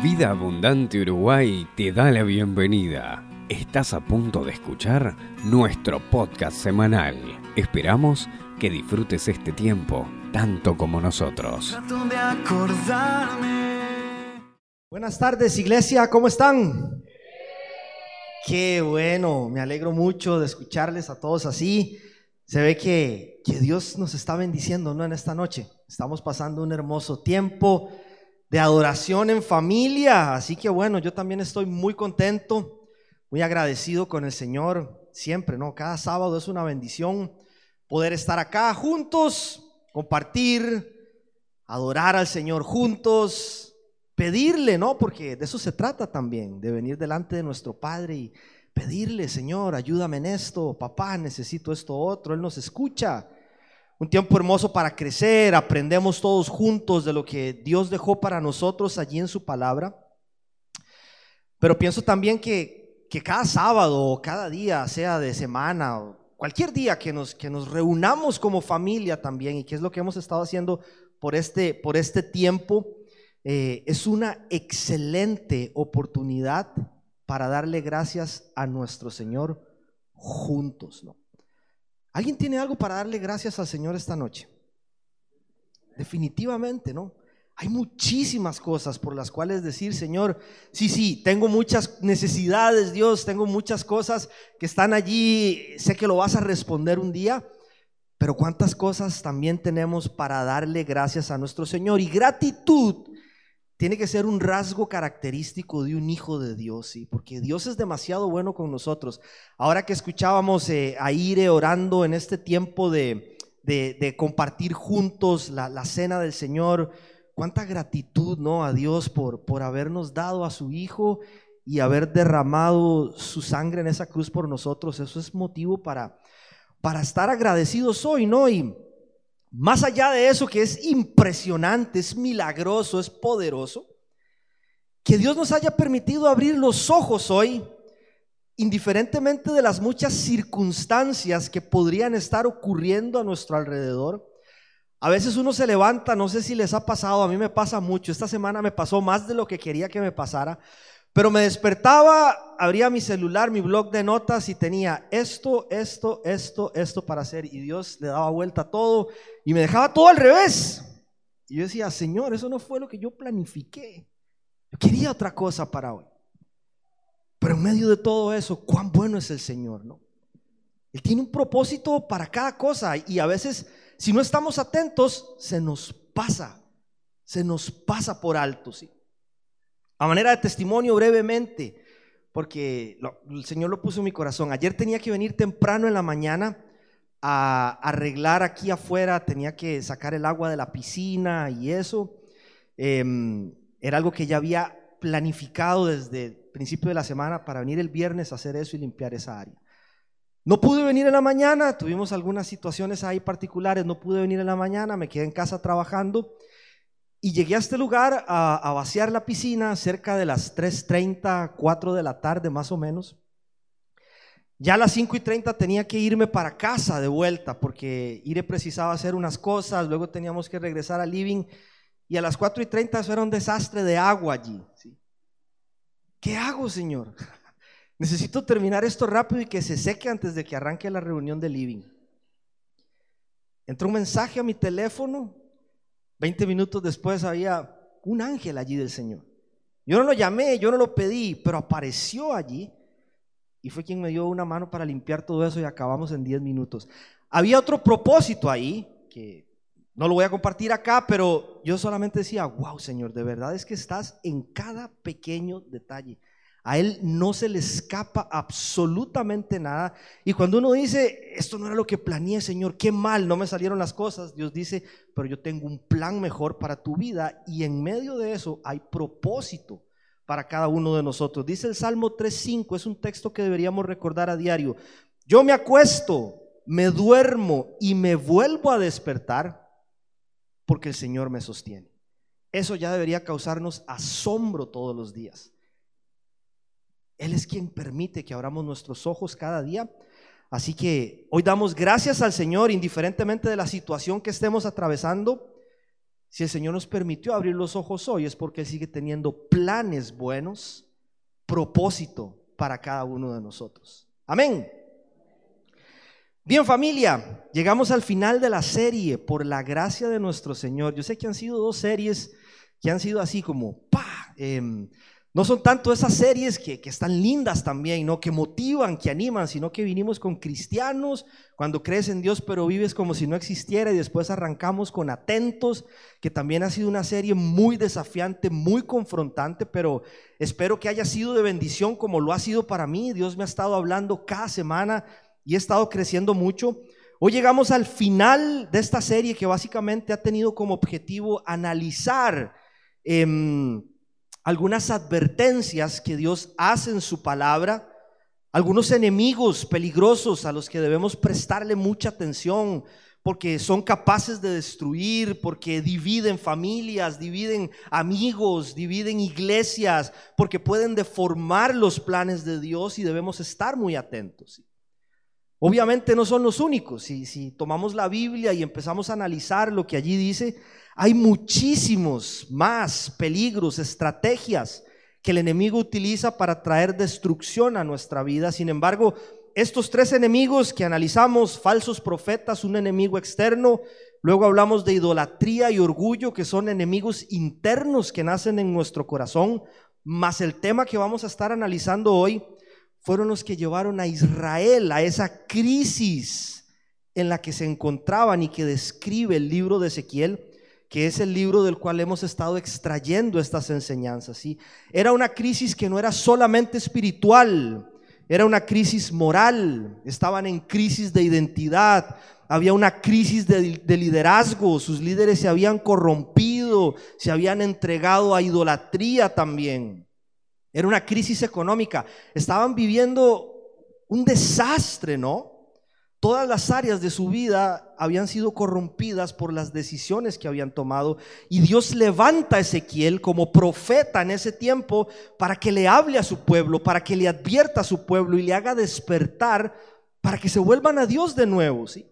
Vida Abundante Uruguay te da la bienvenida. Estás a punto de escuchar nuestro podcast semanal. Esperamos que disfrutes este tiempo tanto como nosotros. Buenas tardes, iglesia, ¿cómo están? Qué bueno, me alegro mucho de escucharles a todos así. Se ve que Dios nos está bendiciendo, ¿no? En esta noche estamos pasando un hermoso tiempo de adoración en familia, así que bueno, yo también estoy muy contento, muy agradecido con el Señor, siempre, ¿no? Cada sábado es una bendición poder estar acá juntos, compartir, adorar al Señor juntos, pedirle, ¿no? Porque de eso se trata también, de venir delante de nuestro Padre y pedirle: Señor, ayúdame en esto, papá, necesito esto otro. Él nos escucha. Un tiempo hermoso para crecer, aprendemos todos juntos de lo que Dios dejó para nosotros allí en su palabra. Pero pienso también que cada sábado o cada día, sea de semana o cualquier día que nos reunamos como familia también, y que es lo que hemos estado haciendo por este tiempo, es una excelente oportunidad para darle gracias a nuestro Señor juntos, ¿no? ¿Alguien tiene algo para darle gracias al Señor esta noche? Definitivamente, ¿no? Hay muchísimas cosas por las cuales decir: Señor, sí, tengo muchas necesidades, Dios, tengo muchas cosas que están allí, sé que lo vas a responder un día, pero cuántas cosas también tenemos para darle gracias a nuestro Señor. Y gratitud tiene que ser un rasgo característico de un hijo de Dios, ¿sí? Porque Dios es demasiado bueno con nosotros. Ahora que escuchábamos a Ire orando en este tiempo de compartir juntos la cena del Señor, cuánta gratitud, ¿no? A Dios por habernos dado a su Hijo y haber derramado su sangre en esa cruz por nosotros. Eso es motivo para estar agradecidos hoy, ¿no? Y más allá de eso, que es impresionante, es milagroso, es poderoso, que Dios nos haya permitido abrir los ojos hoy, indiferentemente de las muchas circunstancias que podrían estar ocurriendo a nuestro alrededor. A veces uno se levanta, no sé si les ha pasado, a mí me pasa mucho, esta semana me pasó más de lo que quería que me pasara, pero me despertaba, abría mi celular, mi blog de notas y tenía esto para hacer, y Dios le daba vuelta a todo y me dejaba todo al revés. Y yo decía: Señor, eso no fue lo que yo planifiqué, yo quería otra cosa para hoy. Pero en medio de todo eso, cuán bueno es el Señor, ¿no? Él tiene un propósito para cada cosa, y a veces, si no estamos atentos, se nos pasa por alto, ¿sí? A manera de testimonio, brevemente, porque el Señor lo puso en mi corazón. Ayer tenía que venir temprano en la mañana a arreglar aquí afuera, tenía que sacar el agua de la piscina y eso. Era algo que ya había planificado desde el principio de la semana para venir el viernes a hacer eso y limpiar esa área. No pude venir en la mañana, tuvimos algunas situaciones ahí particulares, no pude venir en la mañana, me quedé en casa trabajando. Y llegué a este lugar a vaciar la piscina cerca de las 3:30, 4 de la tarde más o menos. Ya a las 5:30 tenía que irme para casa de vuelta, porque Ire precisaba hacer unas cosas, luego teníamos que regresar al living, y a las 4:30 eso era un desastre de agua allí, ¿sí? ¿Qué hago, Señor? Necesito terminar esto rápido y que se seque antes de que arranque la reunión del living. Entró un mensaje a mi teléfono. 20 minutos después había un ángel allí del Señor. Yo no lo llamé, yo no lo pedí, pero apareció allí y fue quien me dio una mano para limpiar todo eso, y acabamos en 10 minutos. Había otro propósito ahí que no lo voy a compartir acá, pero yo solamente decía: wow, Señor, de verdad es que estás en cada pequeño detalle. A Él no se le escapa absolutamente nada. Y cuando uno dice: esto no era lo que planeé, Señor, qué mal, no me salieron las cosas, Dios dice: pero yo tengo un plan mejor para tu vida, y en medio de eso hay propósito para cada uno de nosotros. Dice el Salmo 3:5, es un texto que deberíamos recordar a diario: yo me acuesto, me duermo y me vuelvo a despertar porque el Señor me sostiene. Eso ya debería causarnos asombro todos los días. Él es quien permite que abramos nuestros ojos cada día. Así que hoy damos gracias al Señor, indiferentemente de la situación que estemos atravesando. Si el Señor nos permitió abrir los ojos hoy, es porque Él sigue teniendo planes buenos, propósito para cada uno de nosotros. Amén. Bien, familia, llegamos al final de la serie por la gracia de nuestro Señor. Yo sé que han sido 2 series que han sido así como no son tanto esas series que están lindas también, ¿no? Que motivan, que animan, sino que vinimos con cristianos, cuando crees en Dios pero vives como si no existiera, y después arrancamos con Atentos, que también ha sido una serie muy desafiante, muy confrontante, pero espero que haya sido de bendición como lo ha sido para mí. Dios me ha estado hablando cada semana y he estado creciendo mucho. Hoy llegamos al final de esta serie que básicamente ha tenido como objetivo analizar algunas advertencias que Dios hace en su palabra, algunos enemigos peligrosos a los que debemos prestarle mucha atención, porque son capaces de destruir, porque dividen familias, dividen amigos, dividen iglesias, porque pueden deformar los planes de Dios y debemos estar muy atentos. Obviamente no son los únicos. Si tomamos la Biblia y empezamos a analizar lo que allí dice, hay muchísimos más peligros, estrategias que el enemigo utiliza para traer destrucción a nuestra vida. Sin embargo, estos 3 enemigos que analizamos, falsos profetas, un enemigo externo, luego hablamos de idolatría y orgullo, que son enemigos internos que nacen en nuestro corazón, más el tema que vamos a estar analizando hoy, fueron los que llevaron a Israel a esa crisis en la que se encontraban y que describe el libro de Ezequiel, que es el libro del cual hemos estado extrayendo estas enseñanzas, ¿sí? Era una crisis que no era solamente espiritual, era una crisis moral, estaban en crisis de identidad, había una crisis de liderazgo, sus líderes se habían corrompido, se habían entregado a idolatría también. Era una crisis económica, estaban viviendo un desastre, ¿no? Todas las áreas de su vida habían sido corrompidas por las decisiones que habían tomado, y Dios levanta a Ezequiel como profeta en ese tiempo para que le hable a su pueblo, para que le advierta a su pueblo y le haga despertar para que se vuelvan a Dios de nuevo, ¿sí?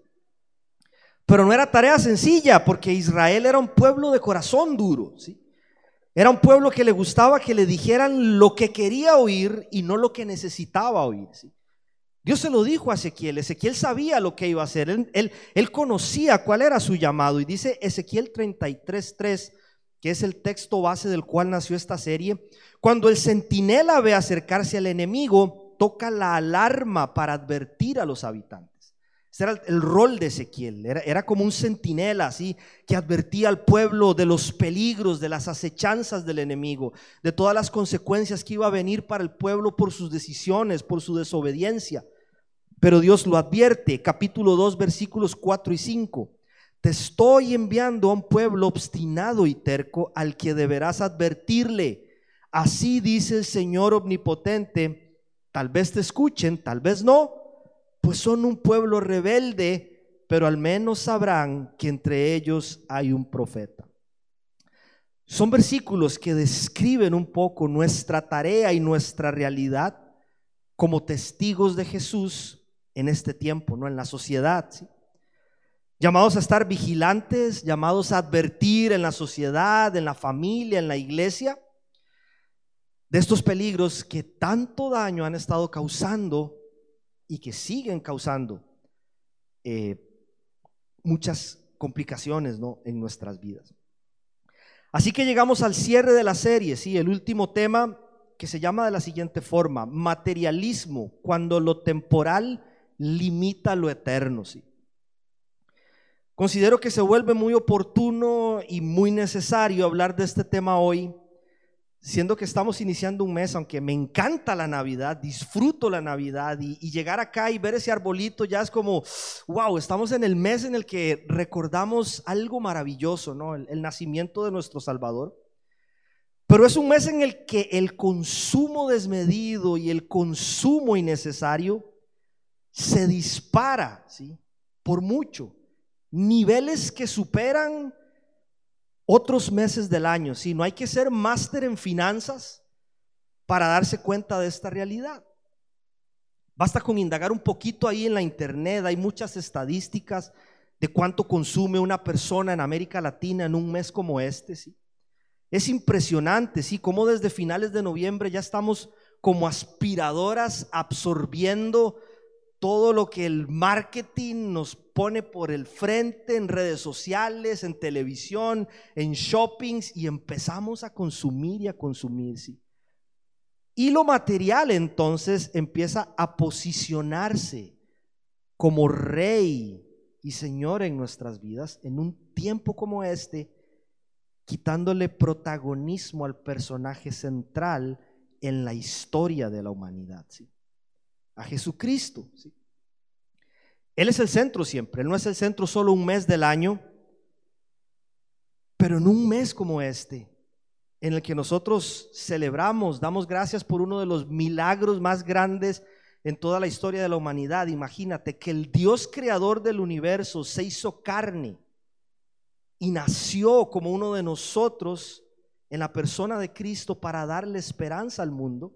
Pero no era tarea sencilla, porque Israel era un pueblo de corazón duro, ¿sí? Era un pueblo que le gustaba que le dijeran lo que quería oír y no lo que necesitaba oír, ¿sí? Dios se lo dijo a Ezequiel. Ezequiel sabía lo que iba a hacer, él conocía cuál era su llamado, y dice Ezequiel 33:3, que es el texto base del cual nació esta serie: cuando el centinela ve acercarse al enemigo, toca la alarma para advertir a los habitantes. Ese era el rol de Ezequiel, era como un centinela, así, que advertía al pueblo de los peligros, de las acechanzas del enemigo, de todas las consecuencias que iba a venir para el pueblo por sus decisiones, por su desobediencia. Pero Dios lo advierte, capítulo 2, versículos 4 y 5: te estoy enviando a un pueblo obstinado y terco, al que deberás advertirle. Así dice el Señor omnipotente: tal vez te escuchen, tal vez no, pues son un pueblo rebelde, pero al menos sabrán que entre ellos hay un profeta. Son versículos que describen un poco nuestra tarea y nuestra realidad como testigos de Jesús en este tiempo, ¿no? En la sociedad, ¿sí? Llamados a estar vigilantes, llamados a advertir en la sociedad, en la familia, en la iglesia, de estos peligros que tanto daño han estado causando y que siguen causando muchas complicaciones, ¿no?, en nuestras vidas. Así que llegamos al cierre de la serie, ¿sí? El último tema, que se llama de la siguiente forma: materialismo, cuando lo temporal limita lo eterno, ¿sí? Considero que se vuelve muy oportuno y muy necesario hablar de este tema hoy, siendo que estamos iniciando un mes, aunque me encanta la Navidad, disfruto la Navidad, y llegar acá y ver ese arbolito ya es como, wow, estamos en el mes en el que recordamos algo maravilloso, ¿no? El nacimiento de nuestro Salvador. Pero es un mes en el que el consumo desmedido y el consumo innecesario se dispara, ¿sí?, por mucho, niveles que superan otros meses del año, ¿sí? No hay que ser máster en finanzas para darse cuenta de esta realidad. Basta con indagar un poquito ahí en la internet, hay muchas estadísticas de cuánto consume una persona en América Latina en un mes como este, ¿sí? Es impresionante, ¿sí? Cómo desde finales de noviembre ya estamos como aspiradoras absorbiendo todo lo que el marketing nos pone por el frente en redes sociales, en televisión, en shoppings, y empezamos a consumir y a consumir, ¿sí? Y lo material entonces empieza a posicionarse como rey y señor en nuestras vidas en un tiempo como este, quitándole protagonismo al personaje central en la historia de la humanidad, ¿sí? A Jesucristo, ¿sí? Él es el centro siempre. Él no es el centro solo un mes del año, pero en un mes como este, en el que nosotros celebramos, damos gracias por uno de los milagros más grandes en toda la historia de la humanidad. Imagínate que el Dios creador del universo se hizo carne y nació como uno de nosotros en la persona de Cristo para darle esperanza al mundo.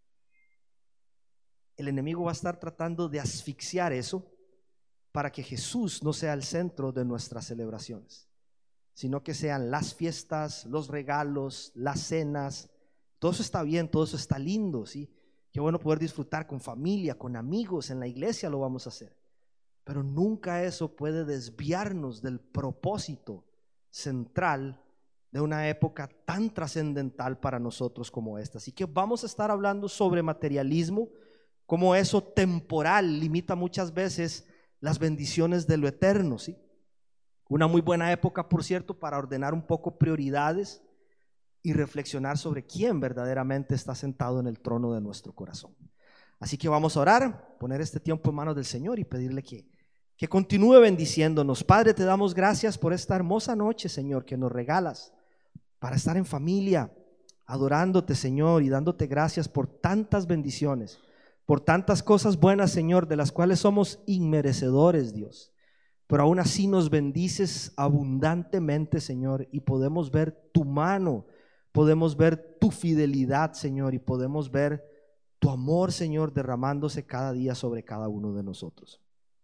El enemigo va a estar tratando de asfixiar eso para que Jesús no sea el centro de nuestras celebraciones, sino que sean las fiestas, los regalos, las cenas. Todo eso está bien, todo eso está lindo, ¿sí? Qué bueno poder disfrutar con familia, con amigos, en la iglesia lo vamos a hacer, pero nunca eso puede desviarnos del propósito central de una época tan trascendental para nosotros como esta. Así que vamos a estar hablando sobre materialismo, cómo eso temporal limita muchas veces las bendiciones de lo eterno, ¿sí? Una muy buena época, por cierto, para ordenar un poco prioridades y reflexionar sobre quién verdaderamente está sentado en el trono de nuestro corazón. Así que vamos a orar, poner este tiempo en manos del Señor y pedirle que continúe bendiciéndonos. Padre, te damos gracias por esta hermosa noche, Señor, que nos regalas para estar en familia, adorándote, Señor, y dándote gracias por tantas bendiciones, por tantas cosas buenas, Señor, de las cuales somos inmerecedores, Dios. Pero aún así nos bendices abundantemente, Señor, y podemos ver tu mano, podemos ver tu fidelidad, Señor, y podemos ver tu amor, Señor, derramándose cada día sobre cada uno de nosotros.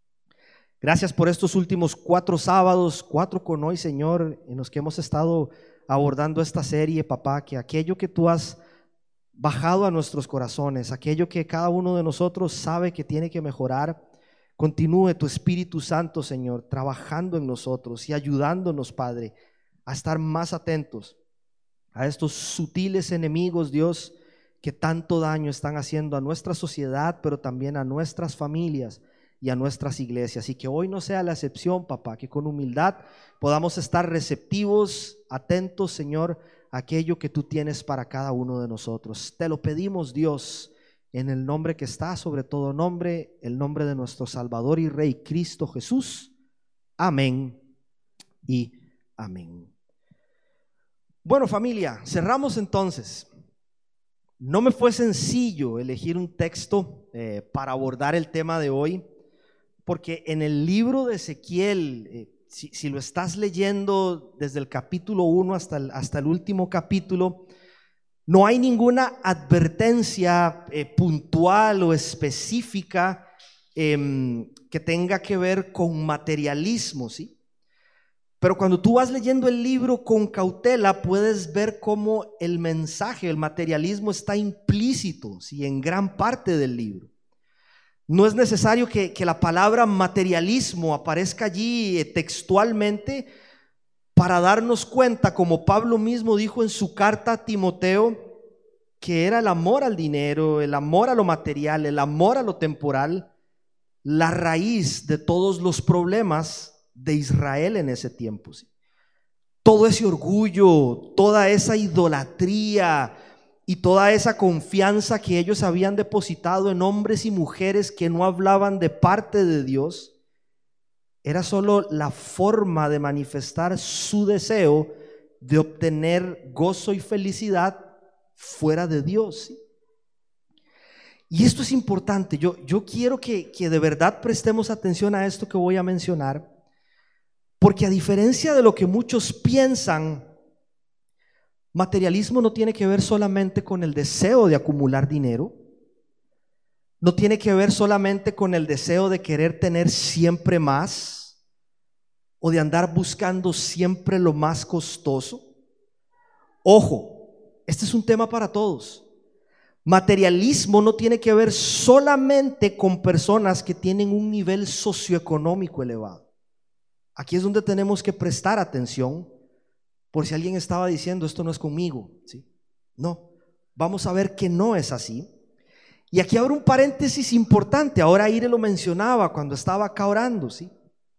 Gracias por estos últimos 4 sábados, 4 con hoy, Señor, en los que hemos estado abordando esta serie, papá, que aquello que tú has bajado a nuestros corazones, aquello que cada uno de nosotros sabe que tiene que mejorar, continúe tu Espíritu Santo, Señor, trabajando en nosotros y ayudándonos, Padre, a estar más atentos a estos sutiles enemigos, Dios, que tanto daño están haciendo a nuestra sociedad, pero también a nuestras familias y a nuestras iglesias. Y que hoy no sea la excepción, papá, que con humildad podamos estar receptivos, atentos, Señor, a aquello que tú tienes para cada uno de nosotros. Te lo pedimos, Dios, en el nombre que está sobre todo nombre, el nombre de nuestro Salvador y Rey, Cristo Jesús. Amén y amén. Bueno, familia, cerramos entonces. No me fue sencillo elegir un texto para abordar el tema de hoy, porque en el libro de Ezequiel, si lo estás leyendo desde el capítulo 1 hasta el último capítulo, no hay ninguna advertencia puntual o específica que tenga que ver con materialismo, ¿sí? Pero cuando tú vas leyendo el libro con cautela, puedes ver cómo el mensaje, el materialismo está implícito, ¿sí?, en gran parte del libro. No es necesario que la palabra materialismo aparezca allí textualmente para darnos cuenta, como Pablo mismo dijo en su carta a Timoteo, que era el amor al dinero, el amor a lo material, el amor a lo temporal, la raíz de todos los problemas de Israel en ese tiempo, ¿sí? Todo ese orgullo, toda esa idolatría y toda esa confianza que ellos habían depositado en hombres y mujeres que no hablaban de parte de Dios, era solo la forma de manifestar su deseo de obtener gozo y felicidad fuera de Dios, ¿sí? Y esto es importante. Yo quiero que de verdad prestemos atención a esto que voy a mencionar, porque a diferencia de lo que muchos piensan, materialismo no tiene que ver solamente con el deseo de acumular dinero, no tiene que ver solamente con el deseo de querer tener siempre más, o de andar buscando siempre lo más costoso? Ojo, este es un tema para todos. Materialismo no tiene que ver solamente con personas que tienen un nivel socioeconómico elevado. Aquí es donde tenemos que prestar atención, por si alguien estaba diciendo esto no es conmigo, ¿sí? No, vamos a ver que no es así. Y aquí abro un paréntesis importante. Ahora Ire lo mencionaba cuando estaba acá orando, ¿sí?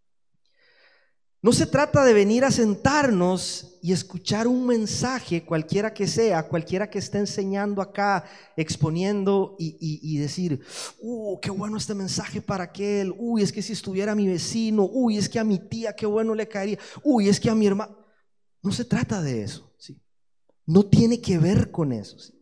No se trata de venir a sentarnos y escuchar un mensaje, cualquiera que sea, cualquiera que esté enseñando acá, exponiendo y decir, qué bueno este mensaje para aquel, es que si estuviera mi vecino, es que a mi tía qué bueno le caería, es que a mi hermano. No se trata de eso, ¿sí? No tiene que ver con eso, ¿sí?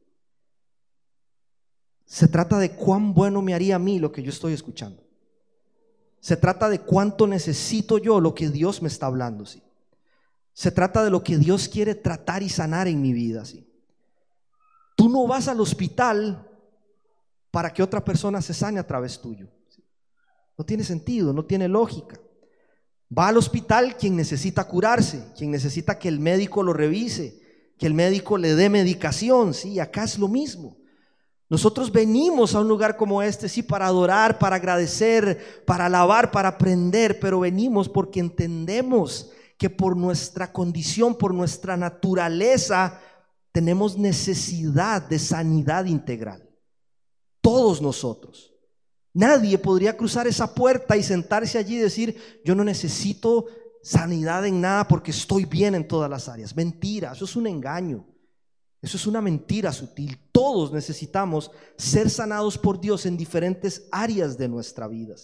Se trata de cuán bueno me haría a mí lo que yo estoy escuchando. Se trata de cuánto necesito yo lo que Dios me está hablando, ¿sí? Se trata de lo que Dios quiere tratar y sanar en mi vida, ¿sí? Tú no vas al hospital para que otra persona se sane a través tuyo, ¿sí? No tiene sentido, no tiene lógica. Va al hospital quien necesita curarse, quien necesita que el médico lo revise, que el médico le dé medicación, ¿sí? Acá es lo mismo. Nosotros venimos a un lugar como este, sí, para adorar, para agradecer, para alabar, para aprender, pero venimos porque entendemos que por nuestra condición, por nuestra naturaleza, tenemos necesidad de sanidad integral. Todos nosotros. Nadie podría cruzar esa puerta y sentarse allí y decir, yo no necesito sanidad en nada porque estoy bien en todas las áreas. Mentira, eso es un engaño. Eso es una mentira sutil. Todos necesitamos ser sanados por Dios en diferentes áreas de nuestra vida.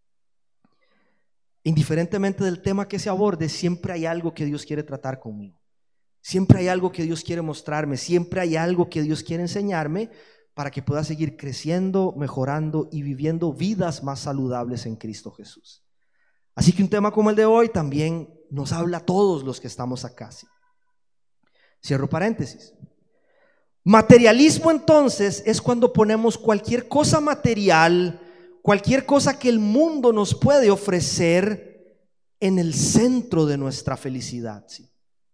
Indiferentemente del tema que se aborde, siempre hay algo que Dios quiere tratar conmigo. Siempre hay algo que Dios quiere mostrarme. Siempre hay algo que Dios quiere enseñarme para que pueda seguir creciendo, mejorando y viviendo vidas más saludables en Cristo Jesús. Así que un tema como el de hoy también nos habla a todos los que estamos acá, ¿sí? Cierro paréntesis. Materialismo entonces es cuando ponemos cualquier cosa material, cualquier cosa que el mundo nos puede ofrecer en el centro de nuestra felicidad, ¿sí?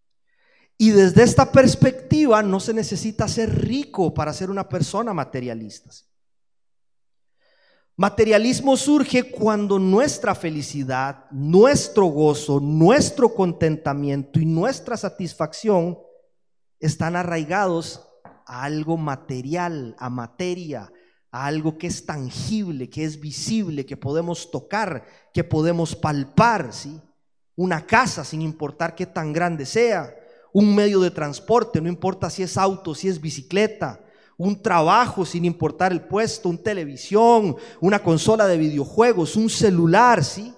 Y desde esta perspectiva no se necesita ser rico para ser una persona materialista, ¿sí? Materialismo surge cuando nuestra felicidad, nuestro gozo, nuestro contentamiento y nuestra satisfacción están arraigados a algo material, a materia, a algo que es tangible, que es visible, que podemos tocar, que podemos palpar, ¿sí? Una casa, sin importar qué tan grande sea, un medio de transporte, no importa si es auto, si es bicicleta, un trabajo sin importar el puesto, una televisión, una consola de videojuegos, un celular, ¿sí?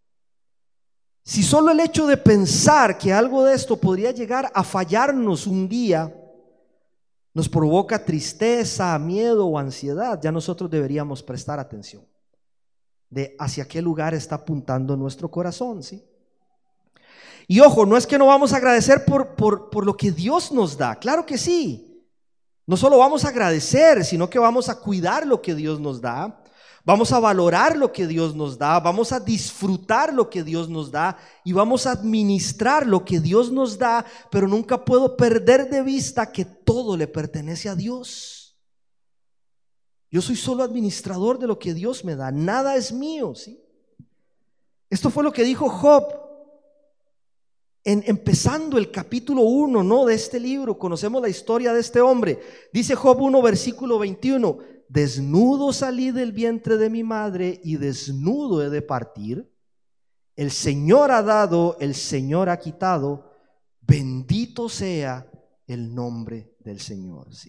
Si solo el hecho de pensar que algo de esto podría llegar a fallarnos un día nos provoca tristeza, miedo o ansiedad, ya nosotros deberíamos prestar atención de hacia qué lugar está apuntando nuestro corazón, ¿sí? Y ojo, no es que no vamos a agradecer por lo que Dios nos da, claro que sí. No solo vamos a agradecer, sino que vamos a cuidar lo que Dios nos da. Vamos a valorar lo que Dios nos da, vamos a disfrutar lo que Dios nos da y vamos a administrar lo que Dios nos da, pero nunca puedo perder de vista que todo le pertenece a Dios. Yo soy solo administrador de lo que Dios me da, nada es mío, ¿sí? Esto fue lo que dijo Job empezando el capítulo 1, ¿no?, de este libro. Conocemos la historia de este hombre. Dice Job 1 versículo 21: desnudo salí del vientre de mi madre y desnudo he de partir. El Señor ha dado, el Señor ha quitado. Bendito sea el nombre del Señor. Sí.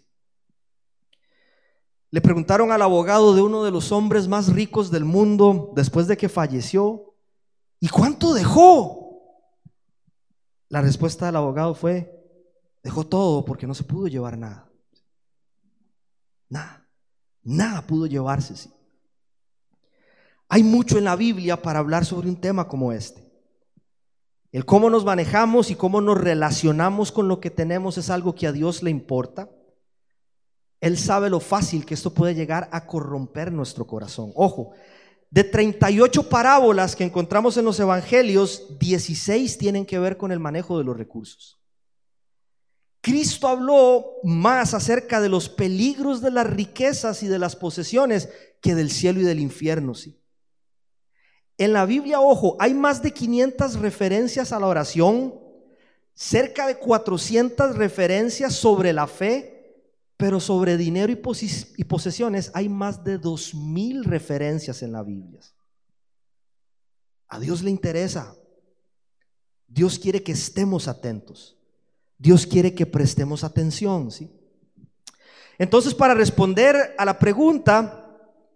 Le preguntaron al abogado de uno de los hombres más ricos del mundo después de que falleció: ¿y cuánto dejó? La respuesta del abogado fue: dejó todo, porque no se pudo llevar nada. Nada pudo llevarse, sí. Hay mucho en la Biblia para hablar sobre un tema como este. El cómo nos manejamos y cómo nos relacionamos con lo que tenemos es algo que a Dios le importa. Él sabe lo fácil que esto puede llegar a corromper nuestro corazón. Ojo, De 38 parábolas que encontramos en los evangelios, 16 tienen que ver con el manejo de los recursos. Cristo habló más acerca de los peligros de las riquezas y de las posesiones que del cielo y del infierno, sí. En la Biblia, ojo, hay más de 500 referencias a la oración, cerca de 400 referencias sobre la fe, pero sobre dinero y posesiones hay más de 2000 referencias en la Biblia. A Dios le interesa. Dios quiere que estemos atentos. Dios quiere que prestemos atención, ¿sí? Entonces, para responder a la pregunta,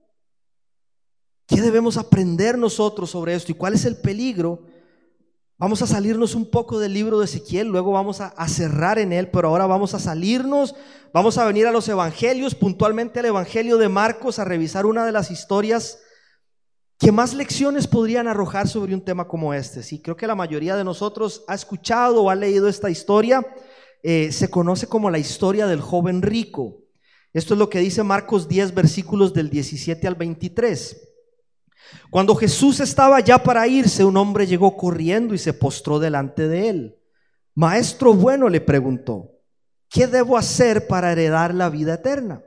¿qué debemos aprender nosotros sobre esto y cuál es el peligro? Vamos a salirnos un poco del libro de Ezequiel, luego vamos a cerrar en él, pero ahora vamos a salirnos, vamos a venir a los evangelios, puntualmente al evangelio de Marcos, a revisar una de las historias que más lecciones podrían arrojar sobre un tema como este. Sí, creo que la mayoría de nosotros ha escuchado o ha leído esta historia. Se conoce como la historia del joven rico. Esto es lo que dice Marcos 10, versículos del 17 al 23. Cuando Jesús estaba ya para irse, un hombre llegó corriendo y se postró delante de él. Maestro bueno, le preguntó, ¿qué debo hacer para heredar la vida eterna?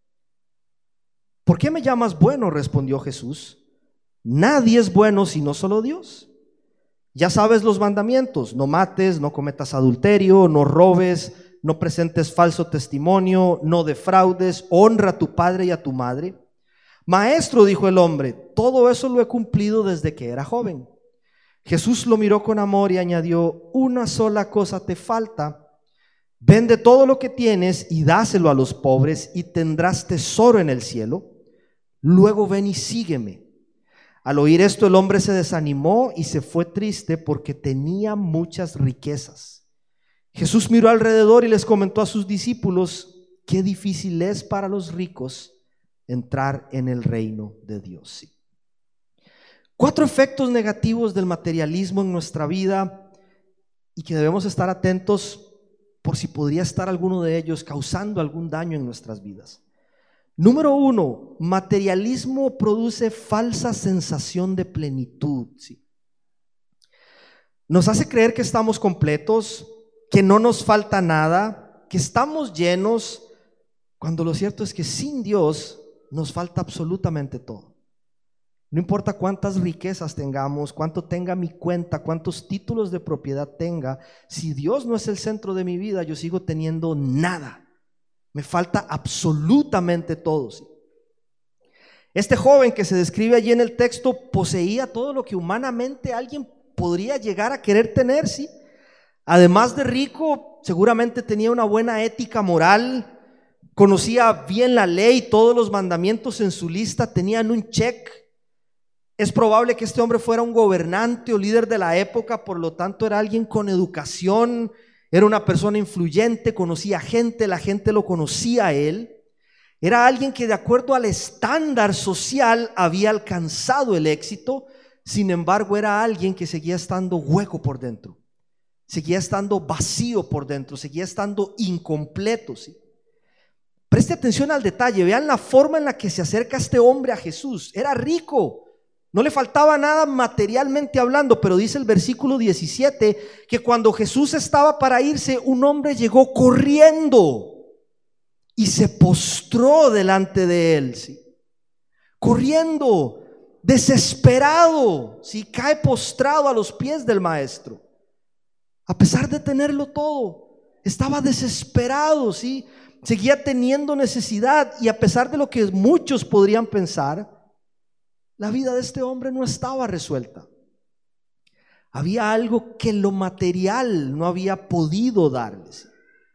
¿Por qué me llamas bueno?, respondió Jesús. Nadie es bueno sino solo Dios. Ya sabes los mandamientos: no mates, no cometas adulterio, no robes, no presentes falso testimonio, no defraudes, honra a tu padre y a tu madre. Maestro, dijo el hombre, todo eso lo he cumplido desde que era joven. Jesús lo miró con amor y añadió, una sola cosa te falta. Vende todo lo que tienes y dáselo a los pobres y tendrás tesoro en el cielo. Luego ven y sígueme. Al oír esto, el hombre se desanimó y se fue triste porque tenía muchas riquezas. Jesús miró alrededor y les comentó a sus discípulos, qué difícil es para los ricos entrar en el reino de Dios. Sí. 4 efectos negativos del materialismo en nuestra vida y que debemos estar atentos por si podría estar alguno de ellos causando algún daño en nuestras vidas. Número 1, materialismo produce falsa sensación de plenitud. Sí. Nos hace creer que estamos completos, que no nos falta nada, que estamos llenos, cuando lo cierto es que sin Dios nos falta absolutamente todo. No importa cuántas riquezas tengamos, cuánto tenga mi cuenta, cuántos títulos de propiedad tenga, si Dios no es el centro de mi vida, yo sigo teniendo nada. Me falta absolutamente todo. ¿Sí? Este joven que se describe allí en el texto poseía todo lo que humanamente alguien podría llegar a querer tener. ¿Sí? Además de rico, seguramente tenía una buena ética moral, conocía bien la ley, todos los mandamientos en su lista tenían un check. Es probable que este hombre fuera un gobernante o líder de la época, por lo tanto era alguien con educación, era una persona influyente, conocía gente, la gente lo conocía a él. Era alguien que de acuerdo al estándar social había alcanzado el éxito. Sin embargo, era alguien que seguía estando hueco por dentro, seguía estando vacío por dentro, seguía estando incompleto. ¿Sí? Preste atención al detalle, vean la forma en la que se acerca este hombre a Jesús. Era rico, no le faltaba nada materialmente hablando, pero dice el versículo 17 que cuando Jesús estaba para irse, un hombre llegó corriendo y se postró delante de él. ¿Sí? Corriendo, desesperado, ¿sí? Cae postrado a los pies del maestro. A pesar de tenerlo todo, estaba desesperado, ¿sí? Seguía teniendo necesidad y a pesar de lo que muchos podrían pensar, la vida de este hombre no estaba resuelta. Había algo que lo material no había podido darle. ¿Sí?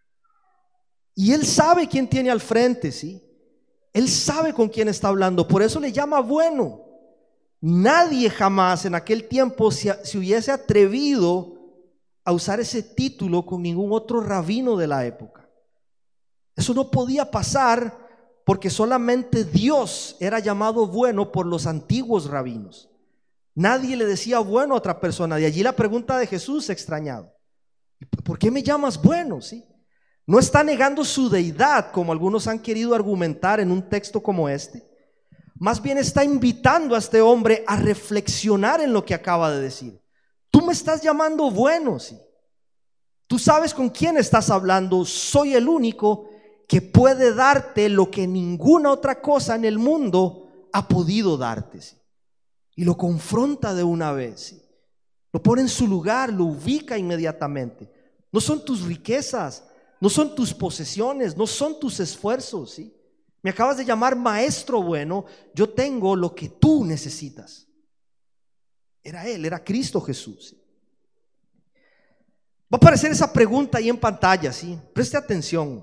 Y él sabe quién tiene al frente, ¿sí? Él sabe con quién está hablando, por eso le llama bueno. Nadie jamás en aquel tiempo se hubiese atrevido a usar ese título con ningún otro rabino de la época. Eso no podía pasar porque solamente Dios era llamado bueno por los antiguos rabinos. Nadie le decía bueno a otra persona. De allí la pregunta de Jesús extrañado: ¿por qué me llamas bueno? ¿Sí? No está negando su deidad como algunos han querido argumentar en un texto como este. Más bien está invitando a este hombre a reflexionar en lo que acaba de decir. Tú me estás llamando bueno, sí. Tú sabes con quién estás hablando. Soy el único que puede darte lo que ninguna otra cosa en el mundo ha podido darte, ¿sí? Y lo confronta de una vez, ¿sí? Lo pone en su lugar, lo ubica inmediatamente. No son tus riquezas, no son tus posesiones, no son tus esfuerzos, ¿sí? Me acabas de llamar maestro bueno. Yo tengo lo que tú necesitas. Era Él, era Cristo Jesús, ¿sí? Va a aparecer esa pregunta ahí en pantalla, ¿sí? Preste atención.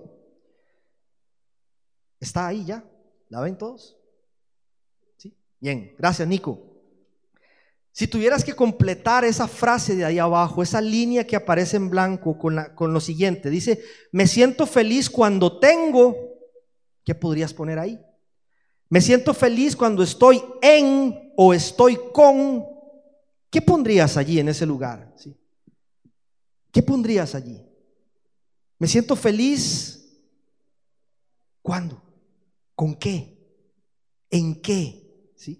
¿Está ahí ya? ¿La ven todos? ¿Sí? Bien, gracias, Nico. Si tuvieras que completar esa frase de ahí abajo, esa línea que aparece en blanco con lo siguiente, dice: me siento feliz cuando tengo, ¿qué podrías poner ahí? Me siento feliz cuando estoy en o estoy con, ¿qué pondrías allí en ese lugar? ¿Sí? ¿Qué pondrías allí? Me siento feliz, ¿cuándo? ¿Con qué? ¿En qué? ¿Sí?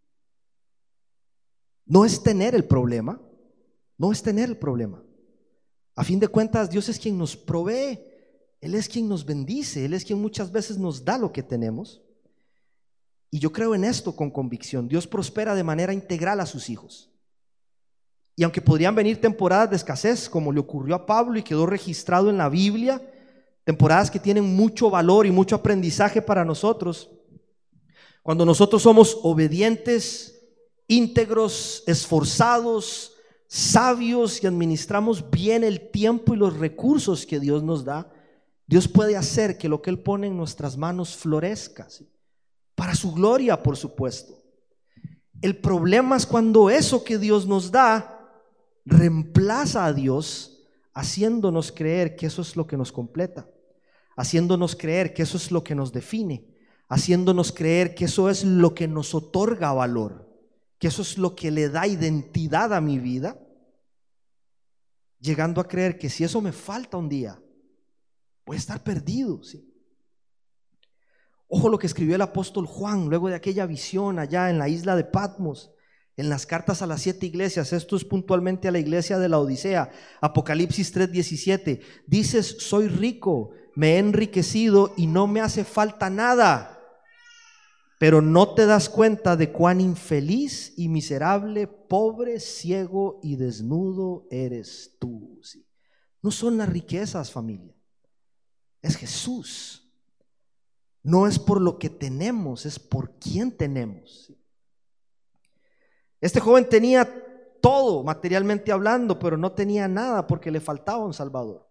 No es tener el problema, no es tener el problema. A fin de cuentas, Dios es quien nos provee, Él es quien nos bendice, Él es quien muchas veces nos da lo que tenemos. Y yo creo en esto con convicción. Dios prospera de manera integral a sus hijos. Y aunque podrían venir temporadas de escasez, como le ocurrió a Pablo y quedó registrado en la Biblia, temporadas que tienen mucho valor y mucho aprendizaje para nosotros, cuando nosotros somos obedientes, íntegros, esforzados, sabios y administramos bien el tiempo y los recursos que Dios nos da, Dios puede hacer que lo que Él pone en nuestras manos florezca, ¿sí? Para su gloria, por supuesto. El problema es cuando eso que Dios nos da reemplaza a Dios, haciéndonos creer que eso es lo que nos completa, haciéndonos creer que eso es lo que nos define, haciéndonos creer que eso es lo que nos otorga valor, que eso es lo que le da identidad a mi vida, llegando a creer que si eso me falta un día, voy a estar perdido, ¿sí? Ojo lo que escribió el apóstol Juan luego de aquella visión allá en la isla de Patmos, en las cartas a las 7 iglesias. Esto es puntualmente a la iglesia de la Odisea. Apocalipsis 3:17. Dices: soy rico, me he enriquecido y no me hace falta nada, pero no te das cuenta de cuán infeliz y miserable, pobre, ciego y desnudo eres tú, ¿sí? No son las riquezas, familia, es Jesús. No es por lo que tenemos, es por quién tenemos, ¿sí? Este joven tenía todo materialmente hablando, pero no tenía nada porque le faltaba un Salvador.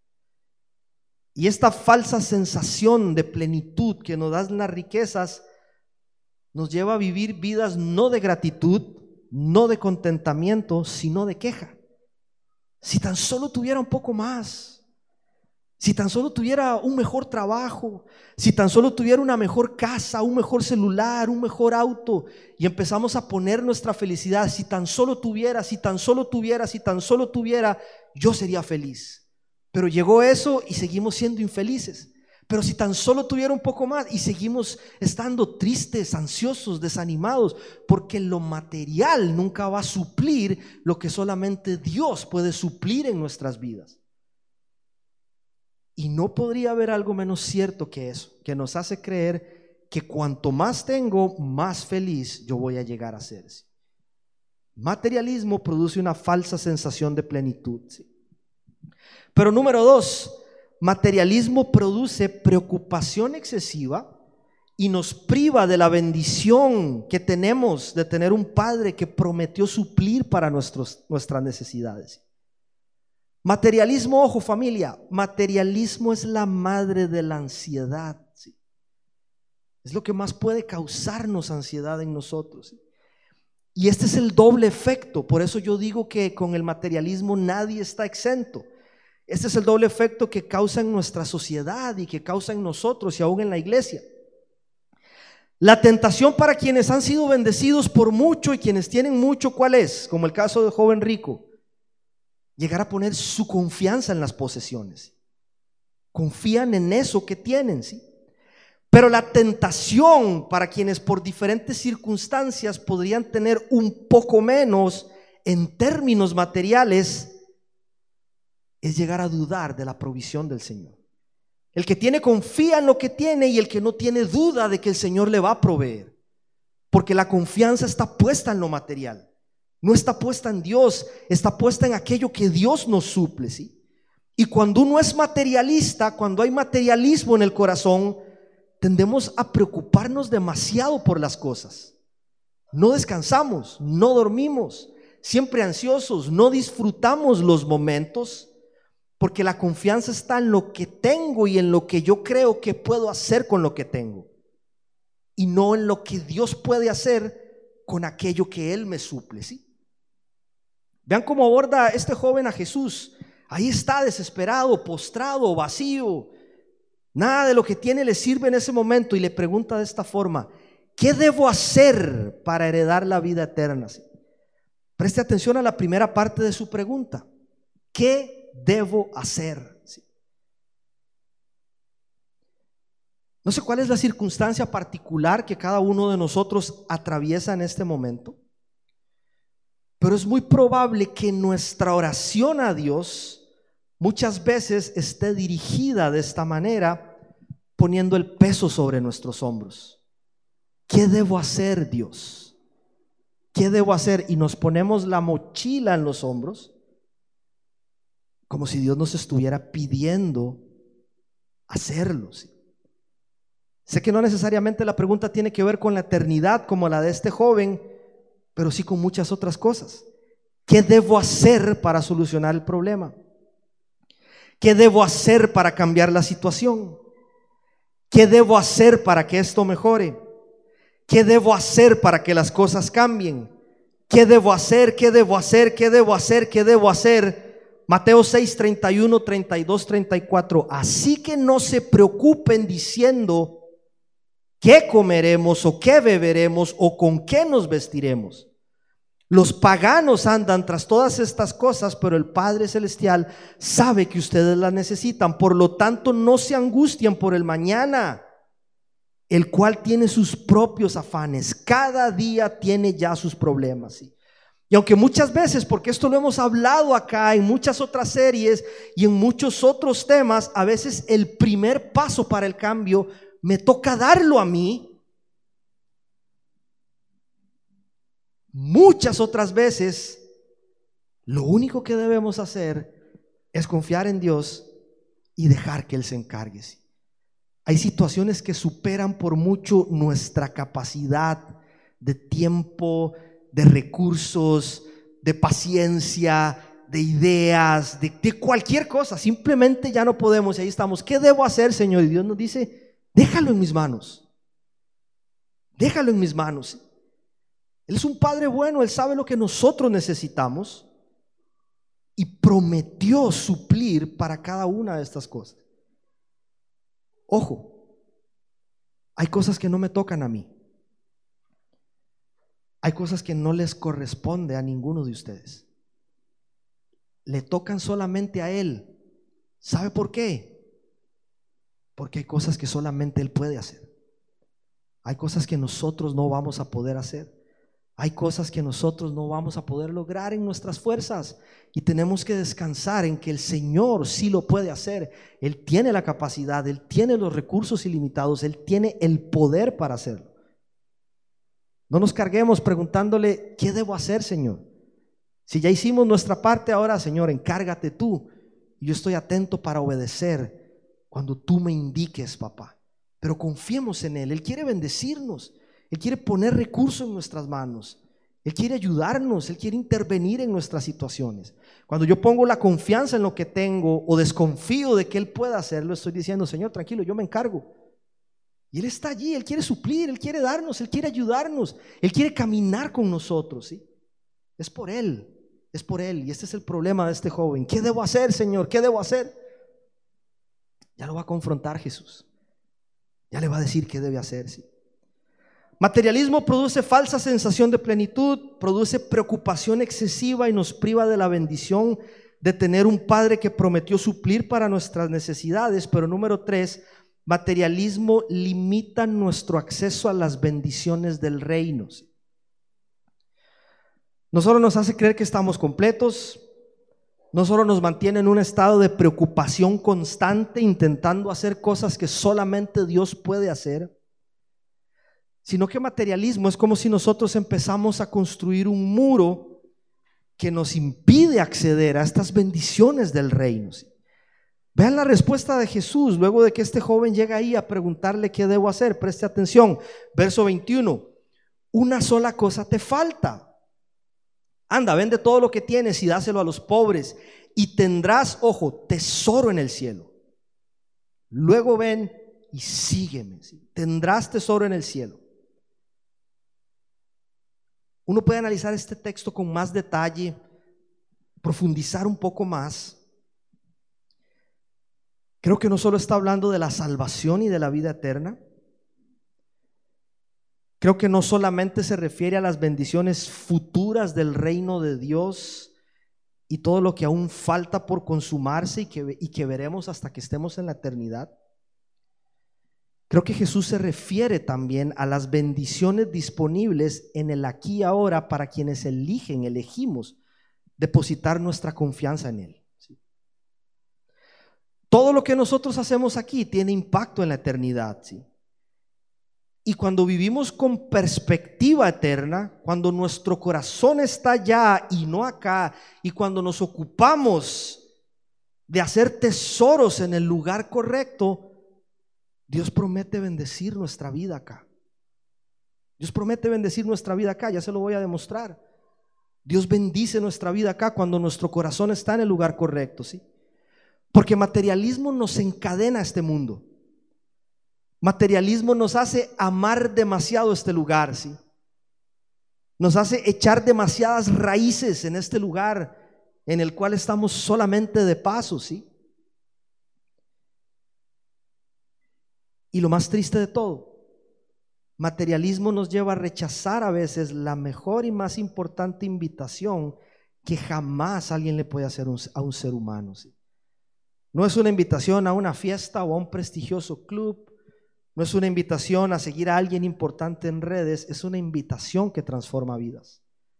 Y esta falsa sensación de plenitud que nos dan las riquezas nos lleva a vivir vidas no de gratitud, no de contentamiento, sino de queja. Si tan solo tuviera un poco más, si tan solo tuviera un mejor trabajo, si tan solo tuviera una mejor casa, un mejor celular, un mejor auto, y empezamos a poner nuestra felicidad: si tan solo tuviera, si tan solo tuviera, si tan solo tuviera, yo sería feliz. Pero llegó eso y seguimos siendo infelices. Pero si tan solo tuviera un poco más, y seguimos estando tristes, ansiosos, desanimados, porque lo material nunca va a suplir lo que solamente Dios puede suplir en nuestras vidas. Y no podría haber algo menos cierto que eso, que nos hace creer que cuanto más tengo, más feliz yo voy a llegar a ser, ¿sí? Materialismo produce una falsa sensación de plenitud, ¿sí? Pero número 2, materialismo produce preocupación excesiva y nos priva de la bendición que tenemos de tener un Padre que prometió suplir para nuestras necesidades. Materialismo, ojo familia, materialismo es la madre de la ansiedad, ¿sí? Es lo que más puede causarnos ansiedad en nosotros, ¿sí? Y este es el doble efecto. Por eso yo digo que con el materialismo nadie está exento. Este es el doble efecto que causa en nuestra sociedad y que causa en nosotros y aún en la iglesia. La tentación para quienes han sido bendecidos por mucho y quienes tienen mucho, ¿cuál es? Como el caso del joven rico: llegar a poner su confianza en las posesiones. Confían en eso que tienen, ¿sí? Pero la tentación para quienes por diferentes circunstancias podrían tener un poco menos en términos materiales es llegar a dudar de la provisión del Señor. El que tiene confía en lo que tiene, y el que no tiene duda de que el Señor le va a proveer, porque la confianza está puesta en lo material, no está puesta en Dios, está puesta en aquello que Dios nos suple, ¿sí? Y cuando uno es materialista, cuando hay materialismo en el corazón, tendemos a preocuparnos demasiado por las cosas. No descansamos, no dormimos, siempre ansiosos, no disfrutamos los momentos, porque la confianza está en lo que tengo y en lo que yo creo que puedo hacer con lo que tengo, y no en lo que Dios puede hacer con aquello que Él me suple, ¿sí? Vean cómo aborda este joven a Jesús. Ahí está, desesperado, postrado, vacío. Nada de lo que tiene le sirve en ese momento, y le pregunta de esta forma: ¿qué debo hacer para heredar la vida eterna? ¿Sí? Preste atención a la primera parte de su pregunta: ¿qué debo hacer? ¿Sí? No sé cuál es la circunstancia particular que cada uno de nosotros atraviesa en este momento, pero es muy probable que nuestra oración a Dios muchas veces esté dirigida de esta manera, poniendo el peso sobre nuestros hombros. ¿Qué debo hacer, Dios? ¿Qué debo hacer? Y nos ponemos la mochila en los hombros, como si Dios nos estuviera pidiendo hacerlo, ¿sí? Sé que no necesariamente la pregunta tiene que ver con la eternidad como la de este joven, pero sí con muchas otras cosas. ¿Qué debo hacer para solucionar el problema? ¿Qué debo hacer para cambiar la situación? ¿Qué debo hacer para que esto mejore? ¿Qué debo hacer para que las cosas cambien? ¿Qué debo hacer? ¿Qué debo hacer? ¿Qué debo hacer? ¿Qué debo hacer? Mateo 6, 31, 32, 34. Así que no se preocupen diciendo: ¿qué comeremos o qué beberemos o con qué nos vestiremos? Los paganos andan tras todas estas cosas, pero el Padre Celestial sabe que ustedes las necesitan. Por lo tanto, no se angustien por el mañana, el cual tiene sus propios afanes. Cada día tiene ya sus problemas, ¿sí? Y aunque muchas veces, porque esto lo hemos hablado acá en muchas otras series y en muchos otros temas, a veces el primer paso para el cambio me toca darlo a mí. Muchas otras veces lo único que debemos hacer es confiar en Dios y dejar que Él se encargue. Hay situaciones que superan por mucho nuestra capacidad de tiempo, de recursos, de paciencia, de ideas, de cualquier cosa. Simplemente ya no podemos, y ahí estamos. ¿Qué debo hacer, Señor? Y Dios nos dice: déjalo en mis manos. Déjalo en mis manos. Él es un Padre bueno, Él sabe lo que nosotros necesitamos y prometió suplir para cada una de estas cosas. Ojo, hay cosas que no me tocan a mí. Hay cosas que no les corresponde a ninguno de ustedes. Le tocan solamente a Él. ¿Sabe por qué? Porque hay cosas que solamente Él puede hacer. Hay cosas que nosotros no vamos a poder hacer. Hay cosas que nosotros no vamos a poder lograr en nuestras fuerzas, y tenemos que descansar en que el Señor sí lo puede hacer. Él tiene la capacidad, Él tiene los recursos ilimitados, Él tiene el poder para hacerlo. No nos carguemos preguntándole: ¿qué debo hacer, Señor? Si ya hicimos nuestra parte, ahora, Señor, encárgate tú, y yo estoy atento para obedecer cuando tú me indiques, papá. Pero confiemos en Él. Él quiere bendecirnos, Él quiere poner recursos en nuestras manos, Él quiere ayudarnos, Él quiere intervenir en nuestras situaciones. Cuando yo pongo la confianza en lo que tengo o desconfío de que Él pueda hacerlo, estoy diciendo: Señor, tranquilo, yo me encargo. Y Él está allí, Él quiere suplir, Él quiere darnos, Él quiere ayudarnos, Él quiere caminar con nosotros, ¿sí? Es por Él, es por Él. Y este es el problema de este joven. ¿Qué debo hacer, Señor? ¿Qué debo hacer? Ya lo va a confrontar Jesús. Ya le va a decir qué debe hacer, ¿sí? Materialismo produce falsa sensación de plenitud, produce preocupación excesiva y nos priva de la bendición de tener un Padre que prometió suplir para nuestras necesidades. Pero número 3, materialismo limita nuestro acceso a las bendiciones del reino. No solo nos hace creer que estamos completos, no solo nos mantiene en un estado de preocupación constante intentando hacer cosas que solamente Dios puede hacer, sino que materialismo es como si nosotros empezamos a construir un muro que nos impide acceder a estas bendiciones del reino. Vean la respuesta de Jesús luego de que este joven llega ahí a preguntarle qué debo hacer. Preste atención, verso 21: una sola cosa te falta. Anda, vende todo lo que tienes y dáselo a los pobres y tendrás, ojo, tesoro en el cielo. Luego ven y sígueme, ¿sí? Tendrás tesoro en el cielo. Uno puede analizar este texto con más detalle, profundizar un poco más. Creo que no solo está hablando de la salvación y de la vida eterna. Creo que no solamente se refiere a las bendiciones futuras del reino de Dios y todo lo que aún falta por consumarse y que veremos hasta que estemos en la eternidad. Creo que Jesús se refiere también a las bendiciones disponibles en el aquí y ahora para quienes elegimos depositar nuestra confianza en Él. Todo lo que nosotros hacemos aquí tiene impacto en la eternidad, ¿sí? Y cuando vivimos con perspectiva eterna, cuando nuestro corazón está allá y no acá, y cuando nos ocupamos de hacer tesoros en el lugar correcto, Dios promete bendecir nuestra vida acá. Dios promete bendecir nuestra vida acá, ya se lo voy a demostrar. Dios bendice nuestra vida acá cuando nuestro corazón está en el lugar correcto, ¿sí? Porque materialismo nos encadena a este mundo. Materialismo nos hace amar demasiado este lugar, ¿sí? Nos hace echar demasiadas raíces en este lugar en el cual estamos solamente de paso, ¿sí? Y lo más triste de todo, materialismo nos lleva a rechazar a veces la mejor y más importante invitación que jamás alguien le puede hacer a un ser humano, ¿sí? No es una invitación a una fiesta o a un prestigioso club. No es una invitación a seguir a alguien importante en redes, es una invitación que transforma vidas.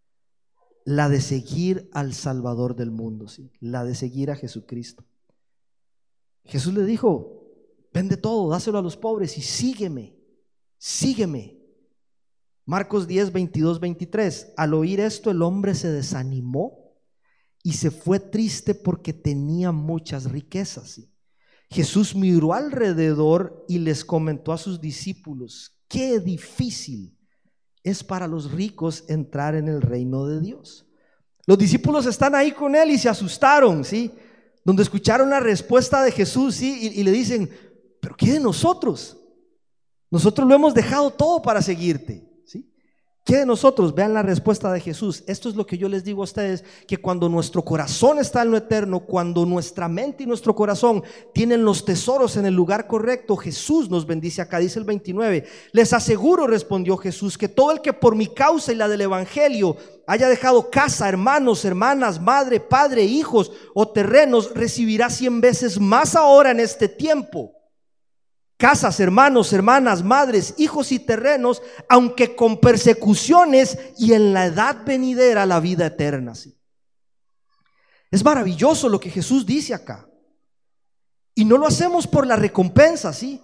La de seguir al Salvador del mundo, ¿sí? La de seguir a Jesucristo. Jesús le dijo: vende todo, dáselo a los pobres y sígueme, sígueme. Marcos 10, 22, 23. Al oír esto, el hombre se desanimó y se fue triste porque tenía muchas riquezas, ¿sí? Jesús miró alrededor y les comentó a sus discípulos: qué difícil es para los ricos entrar en el reino de Dios. Los discípulos están ahí con él y se asustaron, ¿sí? Donde escucharon la respuesta de Jesús, ¿sí? Y le dicen: ¿pero qué de nosotros? Nosotros lo hemos dejado todo para seguirte, ¿sí? ¿Qué de nosotros? Vean la respuesta de Jesús. Esto es lo que yo les digo a ustedes, que cuando nuestro corazón está en lo eterno, cuando nuestra mente y nuestro corazón tienen los tesoros en el lugar correcto, Jesús nos bendice. Acá dice el 29: les aseguro, respondió Jesús, que todo el que por mi causa y la del evangelio haya dejado casa, hermanos, hermanas, madre, padre, hijos o terrenos, recibirá 100 veces más ahora en este tiempo. Casas, hermanos, hermanas, madres, hijos y terrenos, aunque con persecuciones, y en la edad venidera la vida eterna, ¿sí? Es maravilloso lo que Jesús dice acá. Y no lo hacemos por la recompensa, ¿sí?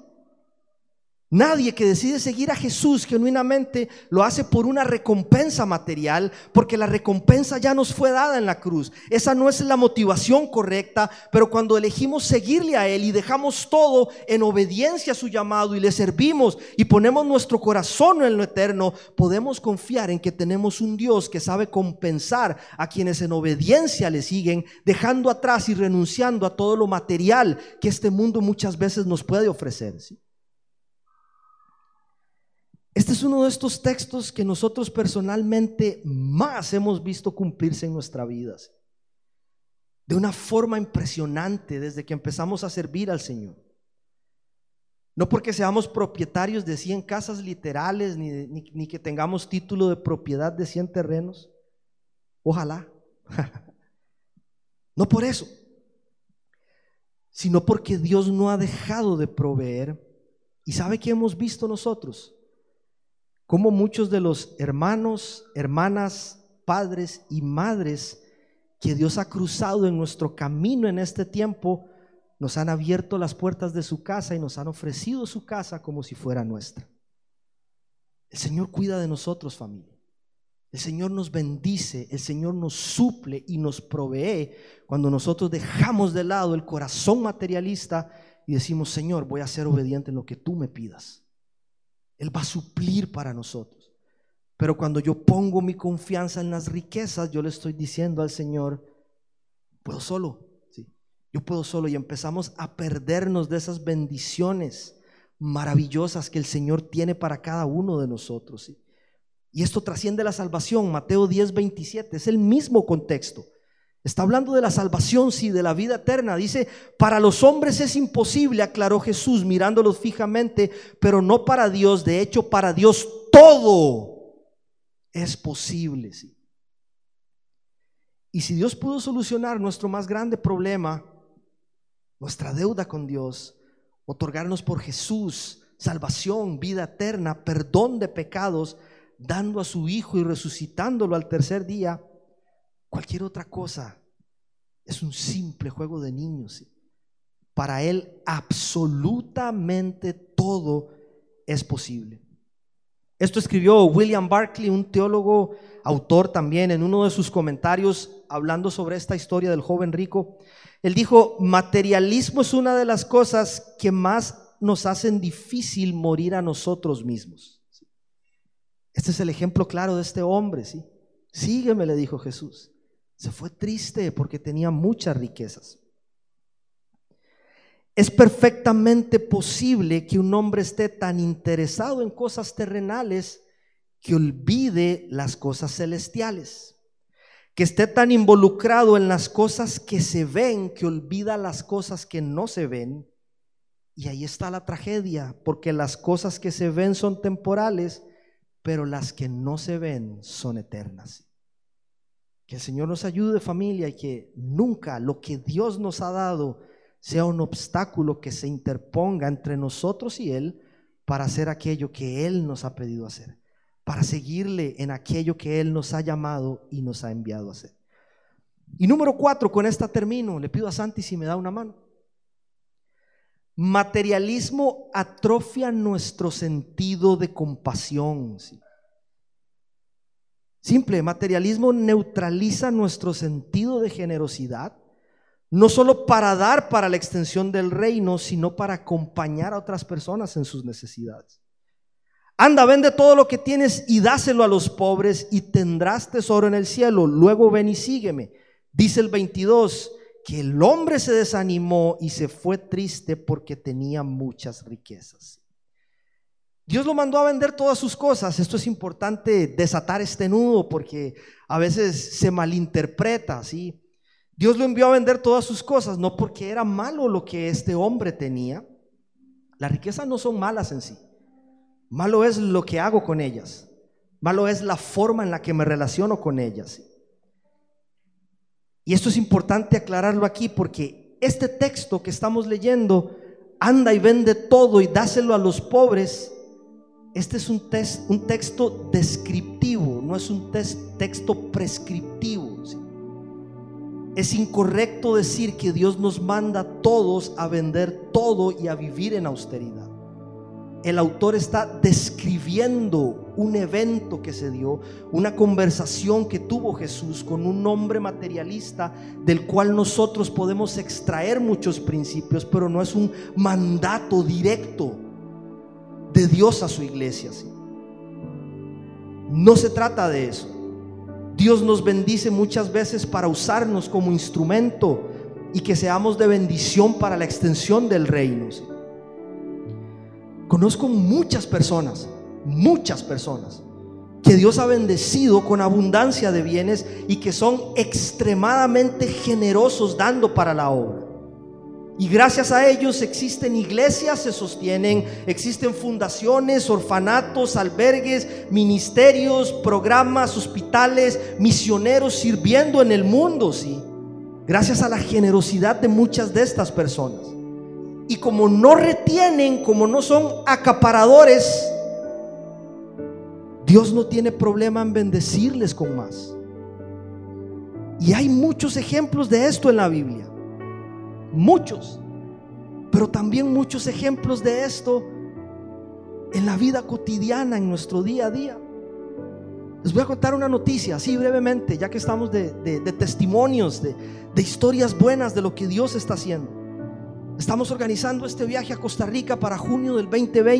Nadie que decide seguir a Jesús genuinamente lo hace por una recompensa material, porque la recompensa ya nos fue dada en la cruz. Esa no es la motivación correcta, pero cuando elegimos seguirle a Él y dejamos todo en obediencia a su llamado y le servimos y ponemos nuestro corazón en lo eterno, podemos confiar en que tenemos un Dios que sabe compensar a quienes en obediencia le siguen, dejando atrás y renunciando a todo lo material que este mundo muchas veces nos puede ofrecer, ¿sí? Este es uno de estos textos que nosotros personalmente más hemos visto cumplirse en nuestra vida, de una forma impresionante desde que empezamos a servir al Señor. No porque seamos propietarios de 100 casas literales, ni que tengamos título de propiedad de 100 terrenos. Ojalá. No por eso, sino porque Dios no ha dejado de proveer ¿Y sabe qué hemos visto nosotros? Cómo muchos de los hermanos, hermanas, padres y madres que Dios ha cruzado en nuestro camino en este tiempo, nos han abierto las puertas de su casa y nos han ofrecido su casa como si fuera nuestra. El Señor cuida de nosotros, familia. El Señor nos bendice, el Señor nos suple y nos provee cuando nosotros dejamos de lado el corazón materialista y decimos: Señor, voy a ser obediente en lo que tú me pidas. Él va a suplir para nosotros. Pero cuando yo pongo mi confianza en las riquezas, yo le estoy diciendo al Señor: puedo solo. Yo puedo solo, y empezamos a perdernos de esas bendiciones maravillosas que el Señor tiene para cada uno de nosotros, ¿sí? Y esto trasciende la salvación. Mateo 10:27 es el mismo contexto. Está hablando de la salvación, sí, de la vida eterna. Dice: para los hombres es imposible, aclaró Jesús mirándolos fijamente, pero no para Dios. De hecho, para Dios todo es posible, ¿sí? Y si Dios pudo solucionar nuestro más grande problema, nuestra deuda con Dios, otorgarnos por Jesús salvación, vida eterna, perdón de pecados, dando a su Hijo y resucitándolo al tercer día, cualquier otra cosa es un simple juego de niños, ¿sí? Para Él absolutamente todo es posible. Esto escribió William Barclay, un teólogo, autor también, en uno de sus comentarios hablando sobre esta historia del joven rico. Él dijo: materialismo es una de las cosas que más nos hacen difícil morir a nosotros mismos. Este es el ejemplo claro de este hombre, ¿sí? Sígueme, le dijo Jesús. Se fue triste porque tenía muchas riquezas. Es perfectamente posible que un hombre esté tan interesado en cosas terrenales que olvide las cosas celestiales, que esté tan involucrado en las cosas que se ven que olvida las cosas que no se ven. Y ahí está la tragedia, porque las cosas que se ven son temporales, pero las que no se ven son eternas. Que el Señor nos ayude, familia, y que nunca lo que Dios nos ha dado sea un obstáculo que se interponga entre nosotros y Él para hacer aquello que Él nos ha pedido hacer, para seguirle en aquello que Él nos ha llamado y nos ha enviado a hacer. Y número 4, con esta termino. Le pido a Santi si me da una mano. Materialismo atrofia nuestro sentido de compasión, ¿sí? Simple, materialismo neutraliza nuestro sentido de generosidad, no solo para dar para la extensión del reino, sino para acompañar a otras personas en sus necesidades. Anda, vende todo lo que tienes y dáselo a los pobres y tendrás tesoro en el cielo. Luego ven y sígueme. Dice el 22 que el hombre se desanimó y se fue triste porque tenía muchas riquezas. Dios lo mandó a vender todas sus cosas. Esto es importante desatar este nudo porque a veces se malinterpreta, ¿sí? Dios lo envió a vender todas sus cosas, no porque era malo lo que este hombre tenía. Las riquezas no son malas en sí. Malo es lo que hago con ellas. Malo es la forma en la que me relaciono con ellas. Y esto es importante aclararlo aquí porque este texto que estamos leyendo, anda y vende todo y dáselo a los pobres, este es un texto descriptivo, no es un texto prescriptivo, ¿sí? Es incorrecto decir que Dios nos manda a todos a vender todo y a vivir en austeridad. El autor está describiendo un evento que se dio, una conversación que tuvo Jesús con un hombre materialista del cual nosotros podemos extraer muchos principios, pero no es un mandato directo de Dios a su iglesia, ¿sí? No se trata de eso. Dios nos bendice muchas veces para usarnos como instrumento y que seamos de bendición para la extensión del reino, ¿sí? Conozco muchas personas que Dios ha bendecido con abundancia de bienes y que son extremadamente generosos dando para la obra. Y gracias a ellos existen iglesias, se sostienen, existen fundaciones, orfanatos, albergues, ministerios, programas, hospitales, misioneros sirviendo en el mundo, ¿sí? Gracias a la generosidad de muchas de estas personas. Y como no retienen, como no son acaparadores, Dios no tiene problema en bendecirles con más. Y hay muchos ejemplos de esto en la Biblia, muchos, pero también muchos ejemplos de esto en la vida cotidiana, en nuestro día a día. Les voy a contar una noticia así brevemente, ya que estamos de testimonios, de historias buenas de lo que Dios está haciendo. Estamos organizando este viaje a Costa Rica para junio del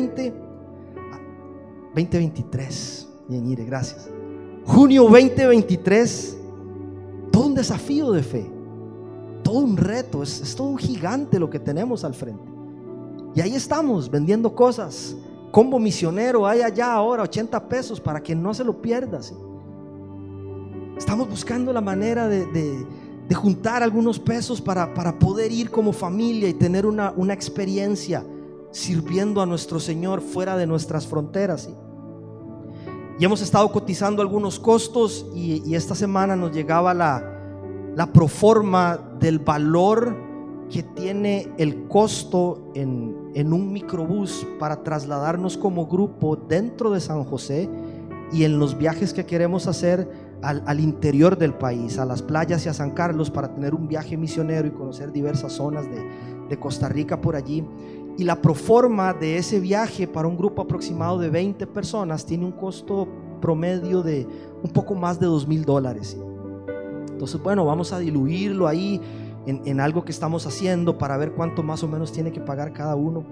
2023. Bien, Ire, gracias. Junio 2023. Todo un desafío de fe, todo un reto, es todo un gigante lo que tenemos al frente. Y ahí estamos vendiendo cosas. Combo misionero hay allá ahora, 80 pesos para que no se lo pierdas, ¿sí? Estamos buscando la manera de juntar algunos pesos para poder ir como familia y tener una experiencia sirviendo a nuestro Señor fuera de nuestras fronteras, ¿sí? Y hemos estado cotizando algunos costos y esta semana nos llegaba la proforma del valor que tiene el costo en un microbús para trasladarnos como grupo dentro de San José y en los viajes que queremos hacer al interior del país, a las playas y a San Carlos, para tener un viaje misionero y conocer diversas zonas de Costa Rica por allí. Y la proforma de ese viaje para un grupo aproximado de 20 personas tiene un costo promedio de un poco más de $2,000. Entonces, bueno, vamos a diluirlo ahí en algo que estamos haciendo para ver cuánto más o menos tiene que pagar cada uno.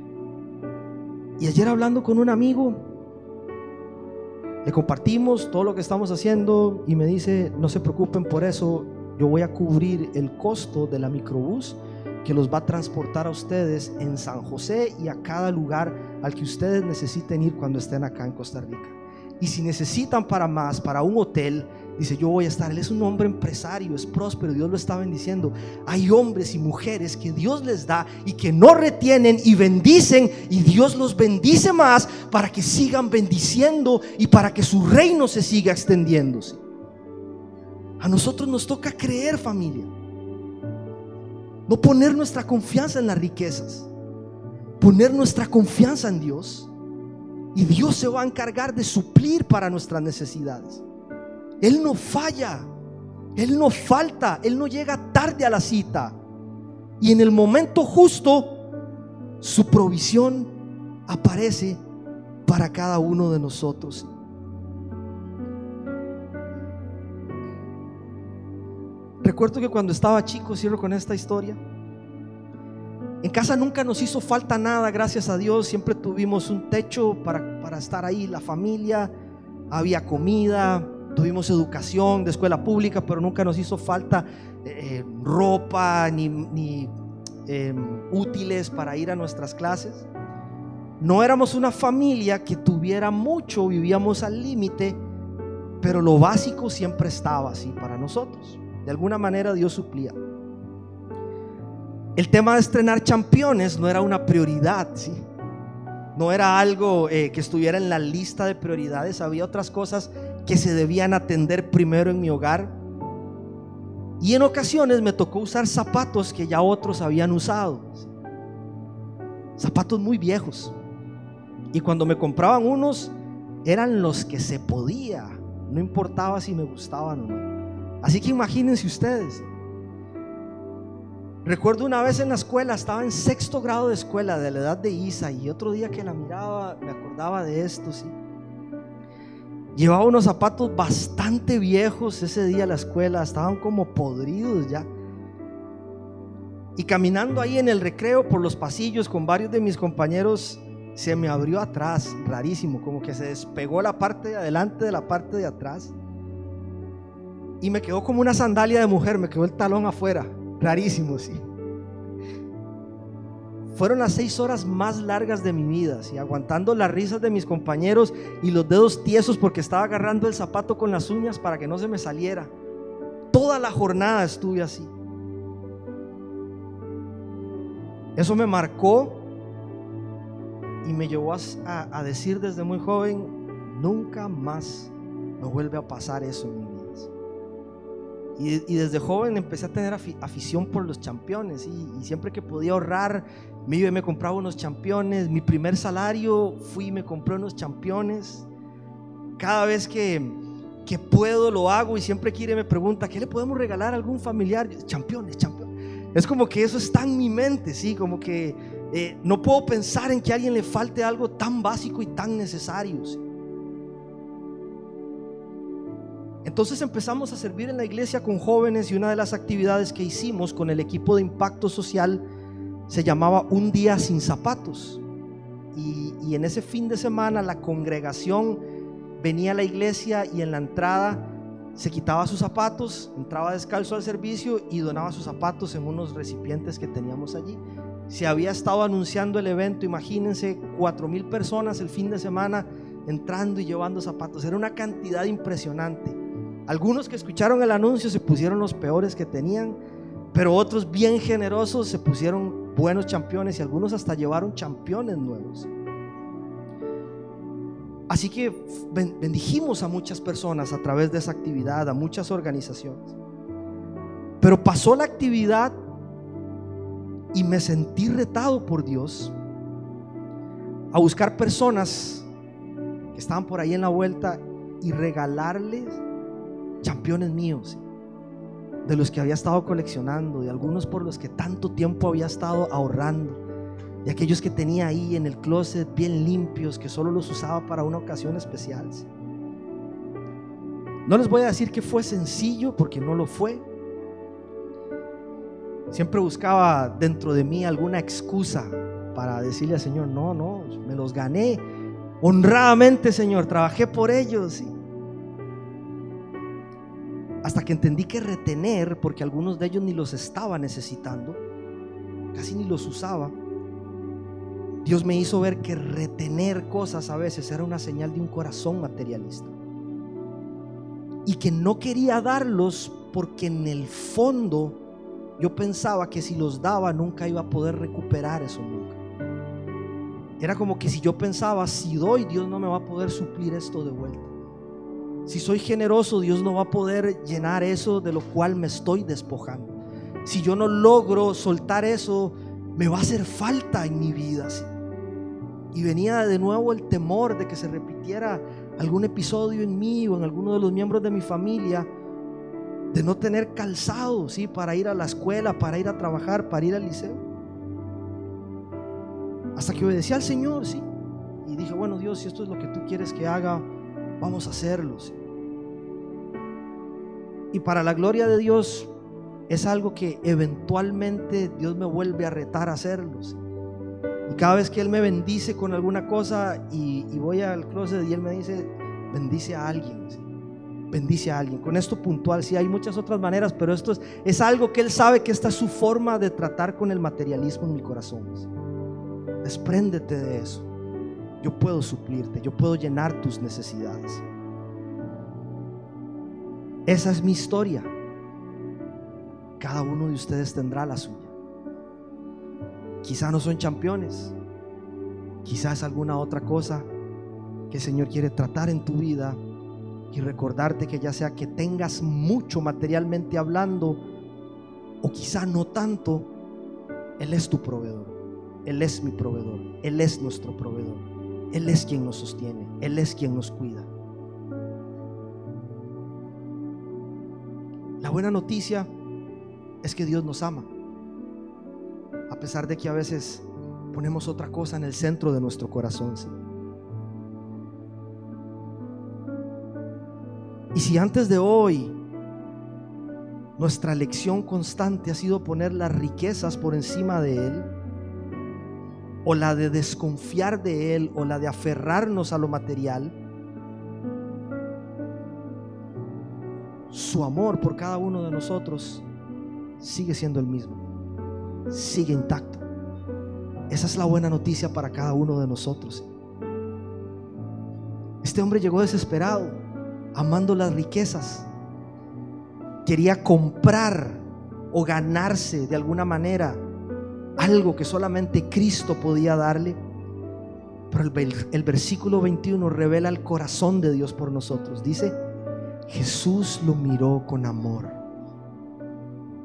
Y ayer, hablando con un amigo, le compartimos todo lo que estamos haciendo y me dice: no se preocupen por eso, yo voy a cubrir el costo de la microbús que los va a transportar a ustedes en San José y a cada lugar al que ustedes necesiten ir cuando estén acá en Costa Rica. Y si necesitan para más, para un hotel, dice: yo voy a estar. Él es un hombre empresario, es próspero, Dios lo está bendiciendo. Hay hombres y mujeres que Dios les da y que no retienen y bendicen, y Dios los bendice más para que sigan bendiciendo y para que su reino se siga extendiéndose. A nosotros nos toca creer, familia, no poner nuestra confianza en las riquezas, poner nuestra confianza en Dios, y Dios se va a encargar de suplir para nuestras necesidades. Él no falla, Él no falta, Él no llega tarde a la cita, y en el momento justo su provisión aparece para cada uno de nosotros. Recuerdo que cuando estaba chico, cierro con esta historia, en casa nunca nos hizo falta nada, gracias a Dios. Siempre tuvimos un techo para estar ahí, la familia, había comida, tuvimos educación de escuela pública, pero nunca nos hizo falta ropa ni útiles para ir a nuestras clases. No éramos una familia que tuviera mucho, vivíamos al límite, pero lo básico siempre estaba así para nosotros. De alguna manera Dios suplía. El tema de estrenar Championes no era una prioridad, ¿sí? No era algo que estuviera en la lista de prioridades. Había otras cosas que se debían atender primero en mi hogar. Y en ocasiones me tocó usar zapatos que ya otros habían usado, ¿sí? Zapatos muy viejos. Y cuando me compraban unos, eran los que se podía, no importaba si me gustaban o no. Así que imagínense ustedes. Recuerdo una vez en la escuela, estaba en 6º grado de escuela, de la edad de Isa, y otro día que la miraba me acordaba de esto, ¿sí? Llevaba unos zapatos bastante viejos ese día a la escuela, estaban como podridos ya. Y caminando ahí en el recreo por los pasillos con varios de mis compañeros, se me abrió atrás, rarísimo, como que se despegó la parte de adelante de la parte de atrás. Y me quedó como una sandalia de mujer, me quedó el talón afuera, rarísimo, sí. Fueron las 6 horas más largas de mi vida, ¿sí? Aguantando las risas de mis compañeros y los dedos tiesos porque estaba agarrando el zapato con las uñas para que no se me saliera. Toda la jornada estuve así. Eso me marcó y me llevó a decir desde muy joven: nunca más me vuelve a pasar eso en mi vida. Y desde joven empecé a tener afición por los championes, y siempre que podía ahorrar me iba y me compraba unos championes. Mi primer salario fui y me compré unos championes. Cada vez que puedo lo hago, y siempre Kire me pregunta: ¿qué le podemos regalar a algún familiar? Championes. Es como que eso está en mi mente, ¿sí? Como que no puedo pensar en que a alguien le falte algo tan básico y tan necesario, ¿sí? Entonces empezamos a servir en la iglesia con jóvenes, y una de las actividades que hicimos con el equipo de impacto social se llamaba Un Día Sin Zapatos. Y en ese fin de semana la congregación venía a la iglesia, y en la entrada se quitaba sus zapatos, entraba descalzo al servicio y donaba sus zapatos en unos recipientes que teníamos allí. Se había estado anunciando el evento, imagínense, 4,000 personas el fin de semana entrando y llevando zapatos. Era una cantidad impresionante. Algunos que escucharon el anuncio se pusieron los peores que tenían, pero otros bien generosos se pusieron buenos championes, y algunos hasta llevaron championes nuevos. Así que bendijimos a muchas personas a través de esa actividad, a muchas organizaciones. Pero pasó la actividad y me sentí retado por Dios a buscar personas que estaban por ahí en la vuelta y regalarles championes míos, de los que había estado coleccionando, de algunos por los que tanto tiempo había estado ahorrando, de aquellos que tenía ahí en el closet bien limpios, que solo los usaba para una ocasión especial. No les voy a decir que fue sencillo, porque no lo fue. Siempre buscaba dentro de mí alguna excusa para decirle al Señor: no, me los gané honradamente, Señor, trabajé por ellos. Hasta que entendí que retener, porque algunos de ellos ni los estaba necesitando, casi ni los usaba, Dios me hizo ver que retener cosas a veces era una señal de un corazón materialista, y que no quería darlos porque en el fondo yo pensaba que si los daba nunca iba a poder recuperar eso, nunca. Era como que si yo pensaba: si doy, Dios no me va a poder suplir esto de vuelta. Si soy generoso, Dios no va a poder llenar eso de lo cual me estoy despojando. Si yo no logro soltar eso, me va a hacer falta en mi vida, ¿sí? Y venía de nuevo el temor de que se repitiera algún episodio en mí o en alguno de los miembros de mi familia, de no tener calzado, ¿sí? Para ir a la escuela, para ir a trabajar, para ir al liceo. Hasta que obedecí al Señor, ¿sí? Y dije: bueno, Dios, si esto es lo que tú quieres que haga, vamos a hacerlo, ¿sí? Y para la gloria de Dios, es algo que eventualmente Dios me vuelve a retar a hacerlo, ¿sí? Y cada vez que Él me bendice con alguna cosa, y voy al closet y Él me dice: bendice a alguien, ¿sí? Bendice a alguien. Con esto puntual, sí, hay muchas otras maneras, pero esto es algo que Él sabe que esta es su forma de tratar con el materialismo en mi corazón, ¿sí? Despréndete de eso. Yo puedo suplirte, yo puedo llenar tus necesidades. Esa es mi historia. Cada uno de ustedes tendrá la suya. Quizá no son championes, quizás es alguna otra cosa que el Señor quiere tratar en tu vida, y recordarte que ya sea que tengas mucho materialmente hablando, o quizá no tanto, Él es tu proveedor. Él es mi proveedor, Él es nuestro proveedor, Él es quien nos sostiene, Él es quien nos cuida. La buena noticia es que Dios nos ama, a pesar de que a veces ponemos otra cosa en el centro de nuestro corazón, ¿sí? Y si antes de hoy nuestra lección constante ha sido poner las riquezas por encima de Él, o la de desconfiar de Él, o la de aferrarnos a lo material, su amor por cada uno de nosotros sigue siendo el mismo, sigue intacto. Esa es la buena noticia para cada uno de nosotros. Este hombre llegó desesperado, amando las riquezas, quería comprar o ganarse de alguna manera algo que solamente Cristo podía darle. Pero el versículo 21 revela el corazón de Dios por nosotros. Dice: Jesús lo miró con amor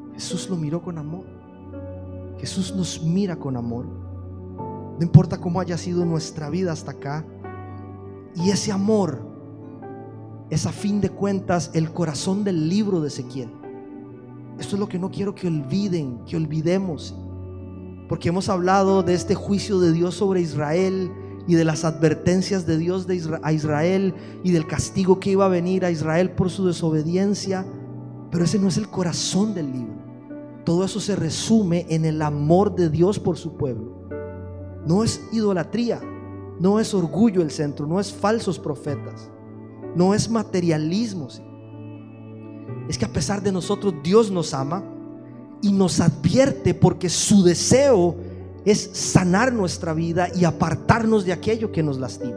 Jesús lo miró con amor. Jesús nos mira con amor. No importa cómo haya sido nuestra vida hasta acá. Y ese amor es, a fin de cuentas, el corazón del libro de Ezequiel. Esto es lo que no quiero que olviden, que olvidemos, porque hemos hablado de este juicio de Dios sobre Israel y de las advertencias de Dios a Israel y del castigo que iba a venir a Israel por su desobediencia. Pero ese no es el corazón del libro. Todo eso se resume en el amor de Dios por su pueblo. No es idolatría, no es orgullo el centro, no es falsos profetas, no es materialismo, ¿sí? Es que a pesar de nosotros, Dios nos ama y nos advierte, porque su deseo es sanar nuestra vida y apartarnos de aquello que nos lastima.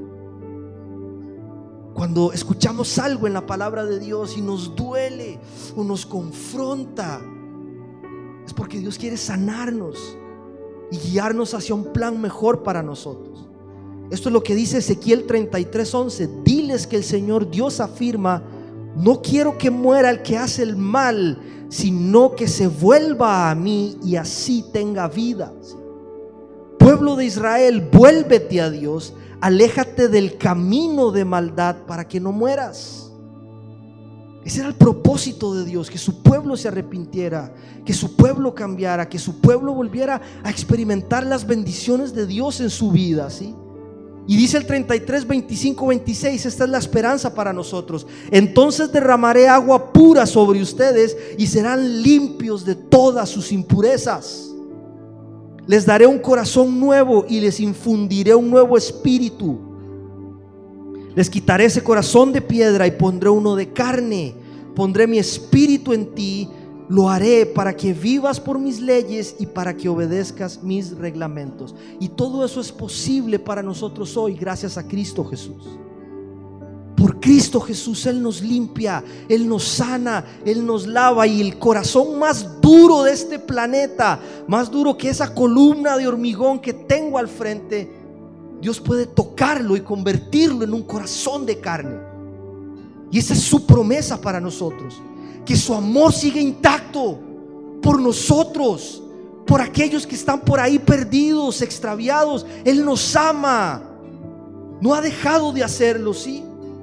Cuando escuchamos algo en la palabra de Dios y nos duele o nos confronta, es porque Dios quiere sanarnos y guiarnos hacia un plan mejor para nosotros. Esto es lo que dice Ezequiel 33:11. Diles que el Señor Dios afirma: no quiero que muera el que hace el mal, sino que se vuelva a mí y así tenga vida. Pueblo de Israel, vuélvete a Dios, aléjate del camino de maldad para que no mueras. Ese era el propósito de Dios, que su pueblo se arrepintiera, que su pueblo cambiara, que su pueblo volviera a experimentar las bendiciones de Dios en su vida, ¿sí? Y dice el 33, 25, 26, esta es la esperanza para nosotros. Entonces derramaré agua pura sobre ustedes y serán limpios de todas sus impurezas. Les daré un corazón nuevo y les infundiré un nuevo espíritu. Les quitaré ese corazón de piedra y pondré uno de carne. Pondré mi espíritu en ti. Lo haré para que vivas por mis leyes y para que obedezcas mis reglamentos. Y todo eso es posible para nosotros hoy gracias a Cristo Jesús. Por Cristo Jesús Él nos limpia, Él nos sana, Él nos lava. Y el corazón más duro de este planeta, más duro que esa columna de hormigón que tengo al frente, Dios puede tocarlo y convertirlo en un corazón de carne. Y esa es su promesa para nosotros, que su amor sigue intacto por nosotros, por aquellos que están por ahí perdidos, extraviados. Él nos ama, no ha dejado de hacerlo, ¿sí?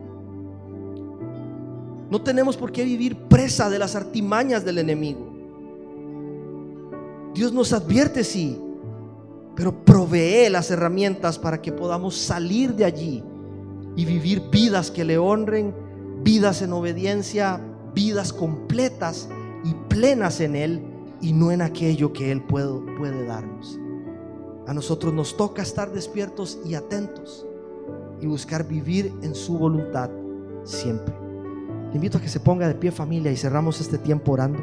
No tenemos por qué vivir presa de las artimañas del enemigo. Dios nos advierte, sí, pero provee las herramientas para que podamos salir de allí y vivir vidas que le honren, vidas en obediencia, vidas completas y plenas en Él y no en aquello que Él puede darnos. A nosotros nos toca estar despiertos y atentos y buscar vivir en su voluntad siempre. Le invito a que se ponga de pie, familia, y cerramos este tiempo orando.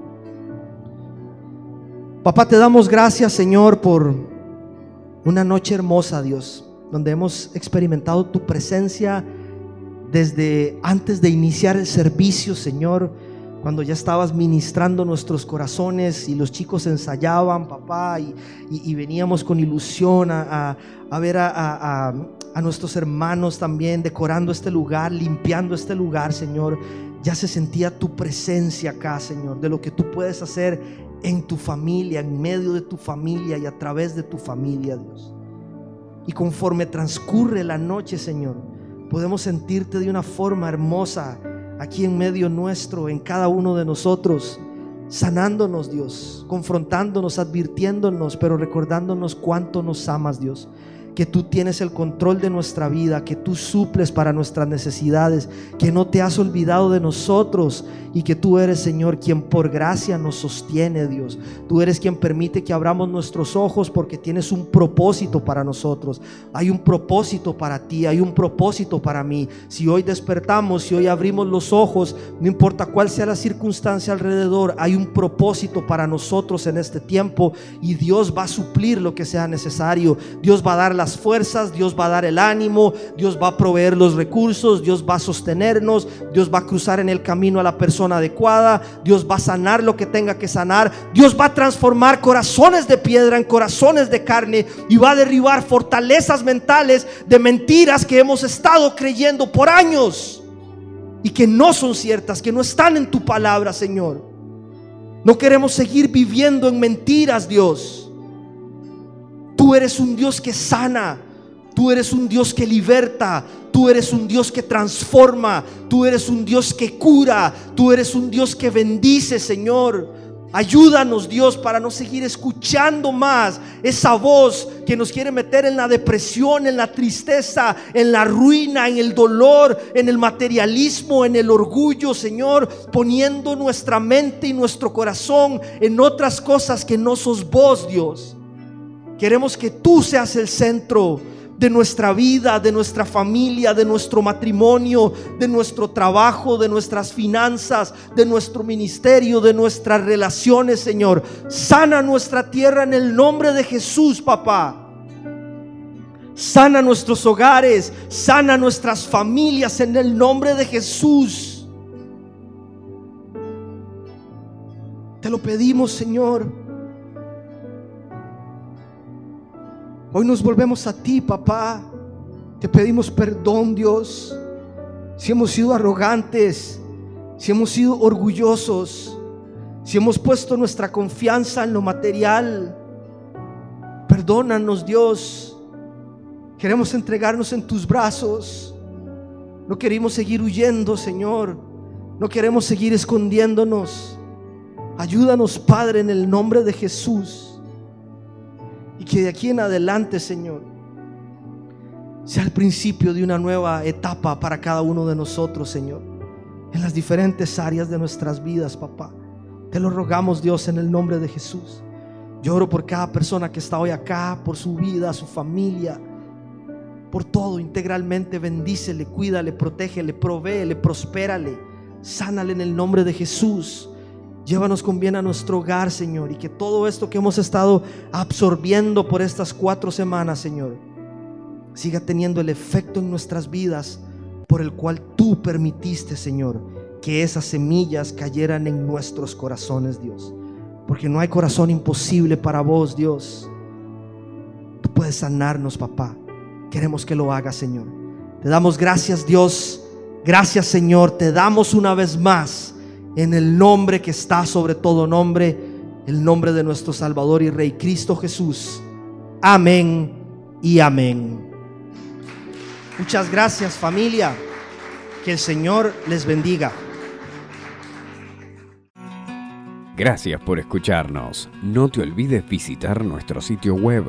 Papá, te damos gracias, Señor, por una noche hermosa, Dios, donde hemos experimentado tu presencia desde antes de iniciar el servicio, Señor, cuando ya estabas ministrando nuestros corazones y los chicos ensayaban, papá, y veníamos con ilusión a ver a nuestros hermanos también decorando este lugar, limpiando este lugar, Señor. Ya se sentía tu presencia acá, Señor, de lo que tú puedes hacer en tu familia, en medio de tu familia y a través de tu familia, Dios. Y conforme transcurre la noche, Señor, podemos sentirte de una forma hermosa aquí en medio nuestro, en cada uno de nosotros, sanándonos, Dios, confrontándonos, advirtiéndonos, pero recordándonos cuánto nos amas, Dios, que tú tienes el control de nuestra vida, que tú suples para nuestras necesidades, que no te has olvidado de nosotros y que tú eres, Señor, quien por gracia nos sostiene, Dios. Tú eres quien permite que abramos nuestros ojos porque tienes un propósito para nosotros. Hay un propósito para ti, hay un propósito para mí. Si hoy despertamos, si hoy abrimos los ojos, no importa cuál sea la circunstancia alrededor, hay un propósito para nosotros en este tiempo y Dios va a suplir lo que sea necesario. Dios va a dar las fuerzas, Dios va a dar el ánimo, Dios va a proveer los recursos, Dios va a sostenernos, Dios va a cruzar en el camino a la persona adecuada, Dios va a sanar lo que tenga que sanar, Dios va a transformar corazones de piedra en corazones de carne y va a derribar fortalezas mentales de mentiras que hemos estado creyendo por años y que no son ciertas, que no están en tu palabra, Señor. No queremos seguir viviendo en mentiras, Dios. Tú eres un Dios que sana. Tú eres un Dios que liberta. Tú eres un Dios que transforma. Tú eres un Dios que cura. Tú eres un Dios que bendice, Señor. Ayúdanos, Dios, para no seguir escuchando más esa voz que nos quiere meter en la depresión, en la tristeza, en la ruina, en el dolor, en el materialismo, en el orgullo, Señor, poniendo nuestra mente y nuestro corazón en otras cosas que no sos vos, Dios. Queremos que tú seas el centro de nuestra vida, de nuestra familia, de nuestro matrimonio, de nuestro trabajo, de nuestras finanzas, de nuestro ministerio, de nuestras relaciones, Señor. Sana nuestra tierra en el nombre de Jesús, papá. Sana nuestros hogares, sana nuestras familias en el nombre de Jesús. Te lo pedimos, Señor. Hoy nos volvemos a ti, papá. Te pedimos perdón, Dios, si hemos sido arrogantes, si hemos sido orgullosos, si hemos puesto nuestra confianza en lo material. Perdónanos, Dios. Queremos entregarnos en tus brazos. No queremos seguir huyendo, Señor. No queremos seguir escondiéndonos. Ayúdanos, Padre, en el nombre de Jesús. Y que de aquí en adelante, Señor, sea el principio de una nueva etapa para cada uno de nosotros, Señor, en las diferentes áreas de nuestras vidas, papá. Te lo rogamos, Dios, en el nombre de Jesús. Yo oro por cada persona que está hoy acá, por su vida, su familia, por todo integralmente. Bendícele, cuídale, protégele, provéele, prospérale, sánale en el nombre de Jesús. Llévanos con bien a nuestro hogar, Señor, y que todo esto que hemos estado absorbiendo por estas 4 semanas, Señor, siga teniendo el efecto en nuestras vidas por el cual tú permitiste, Señor, que esas semillas cayeran en nuestros corazones, Dios. Porque no hay corazón imposible para vos, Dios. Tú puedes sanarnos, papá. Queremos que lo hagas, Señor. Te damos gracias, Dios. Gracias, Señor. Te damos una vez más, en el nombre que está sobre todo nombre, el nombre de nuestro Salvador y Rey, Cristo Jesús. Amén y amén. Muchas gracias, familia. Que el Señor les bendiga. Gracias por escucharnos. No te olvides visitar nuestro sitio web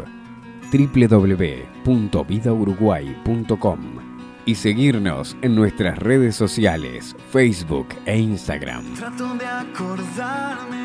www.vidauruguay.com y seguirnos en nuestras redes sociales, Facebook e Instagram. Trato de acordarme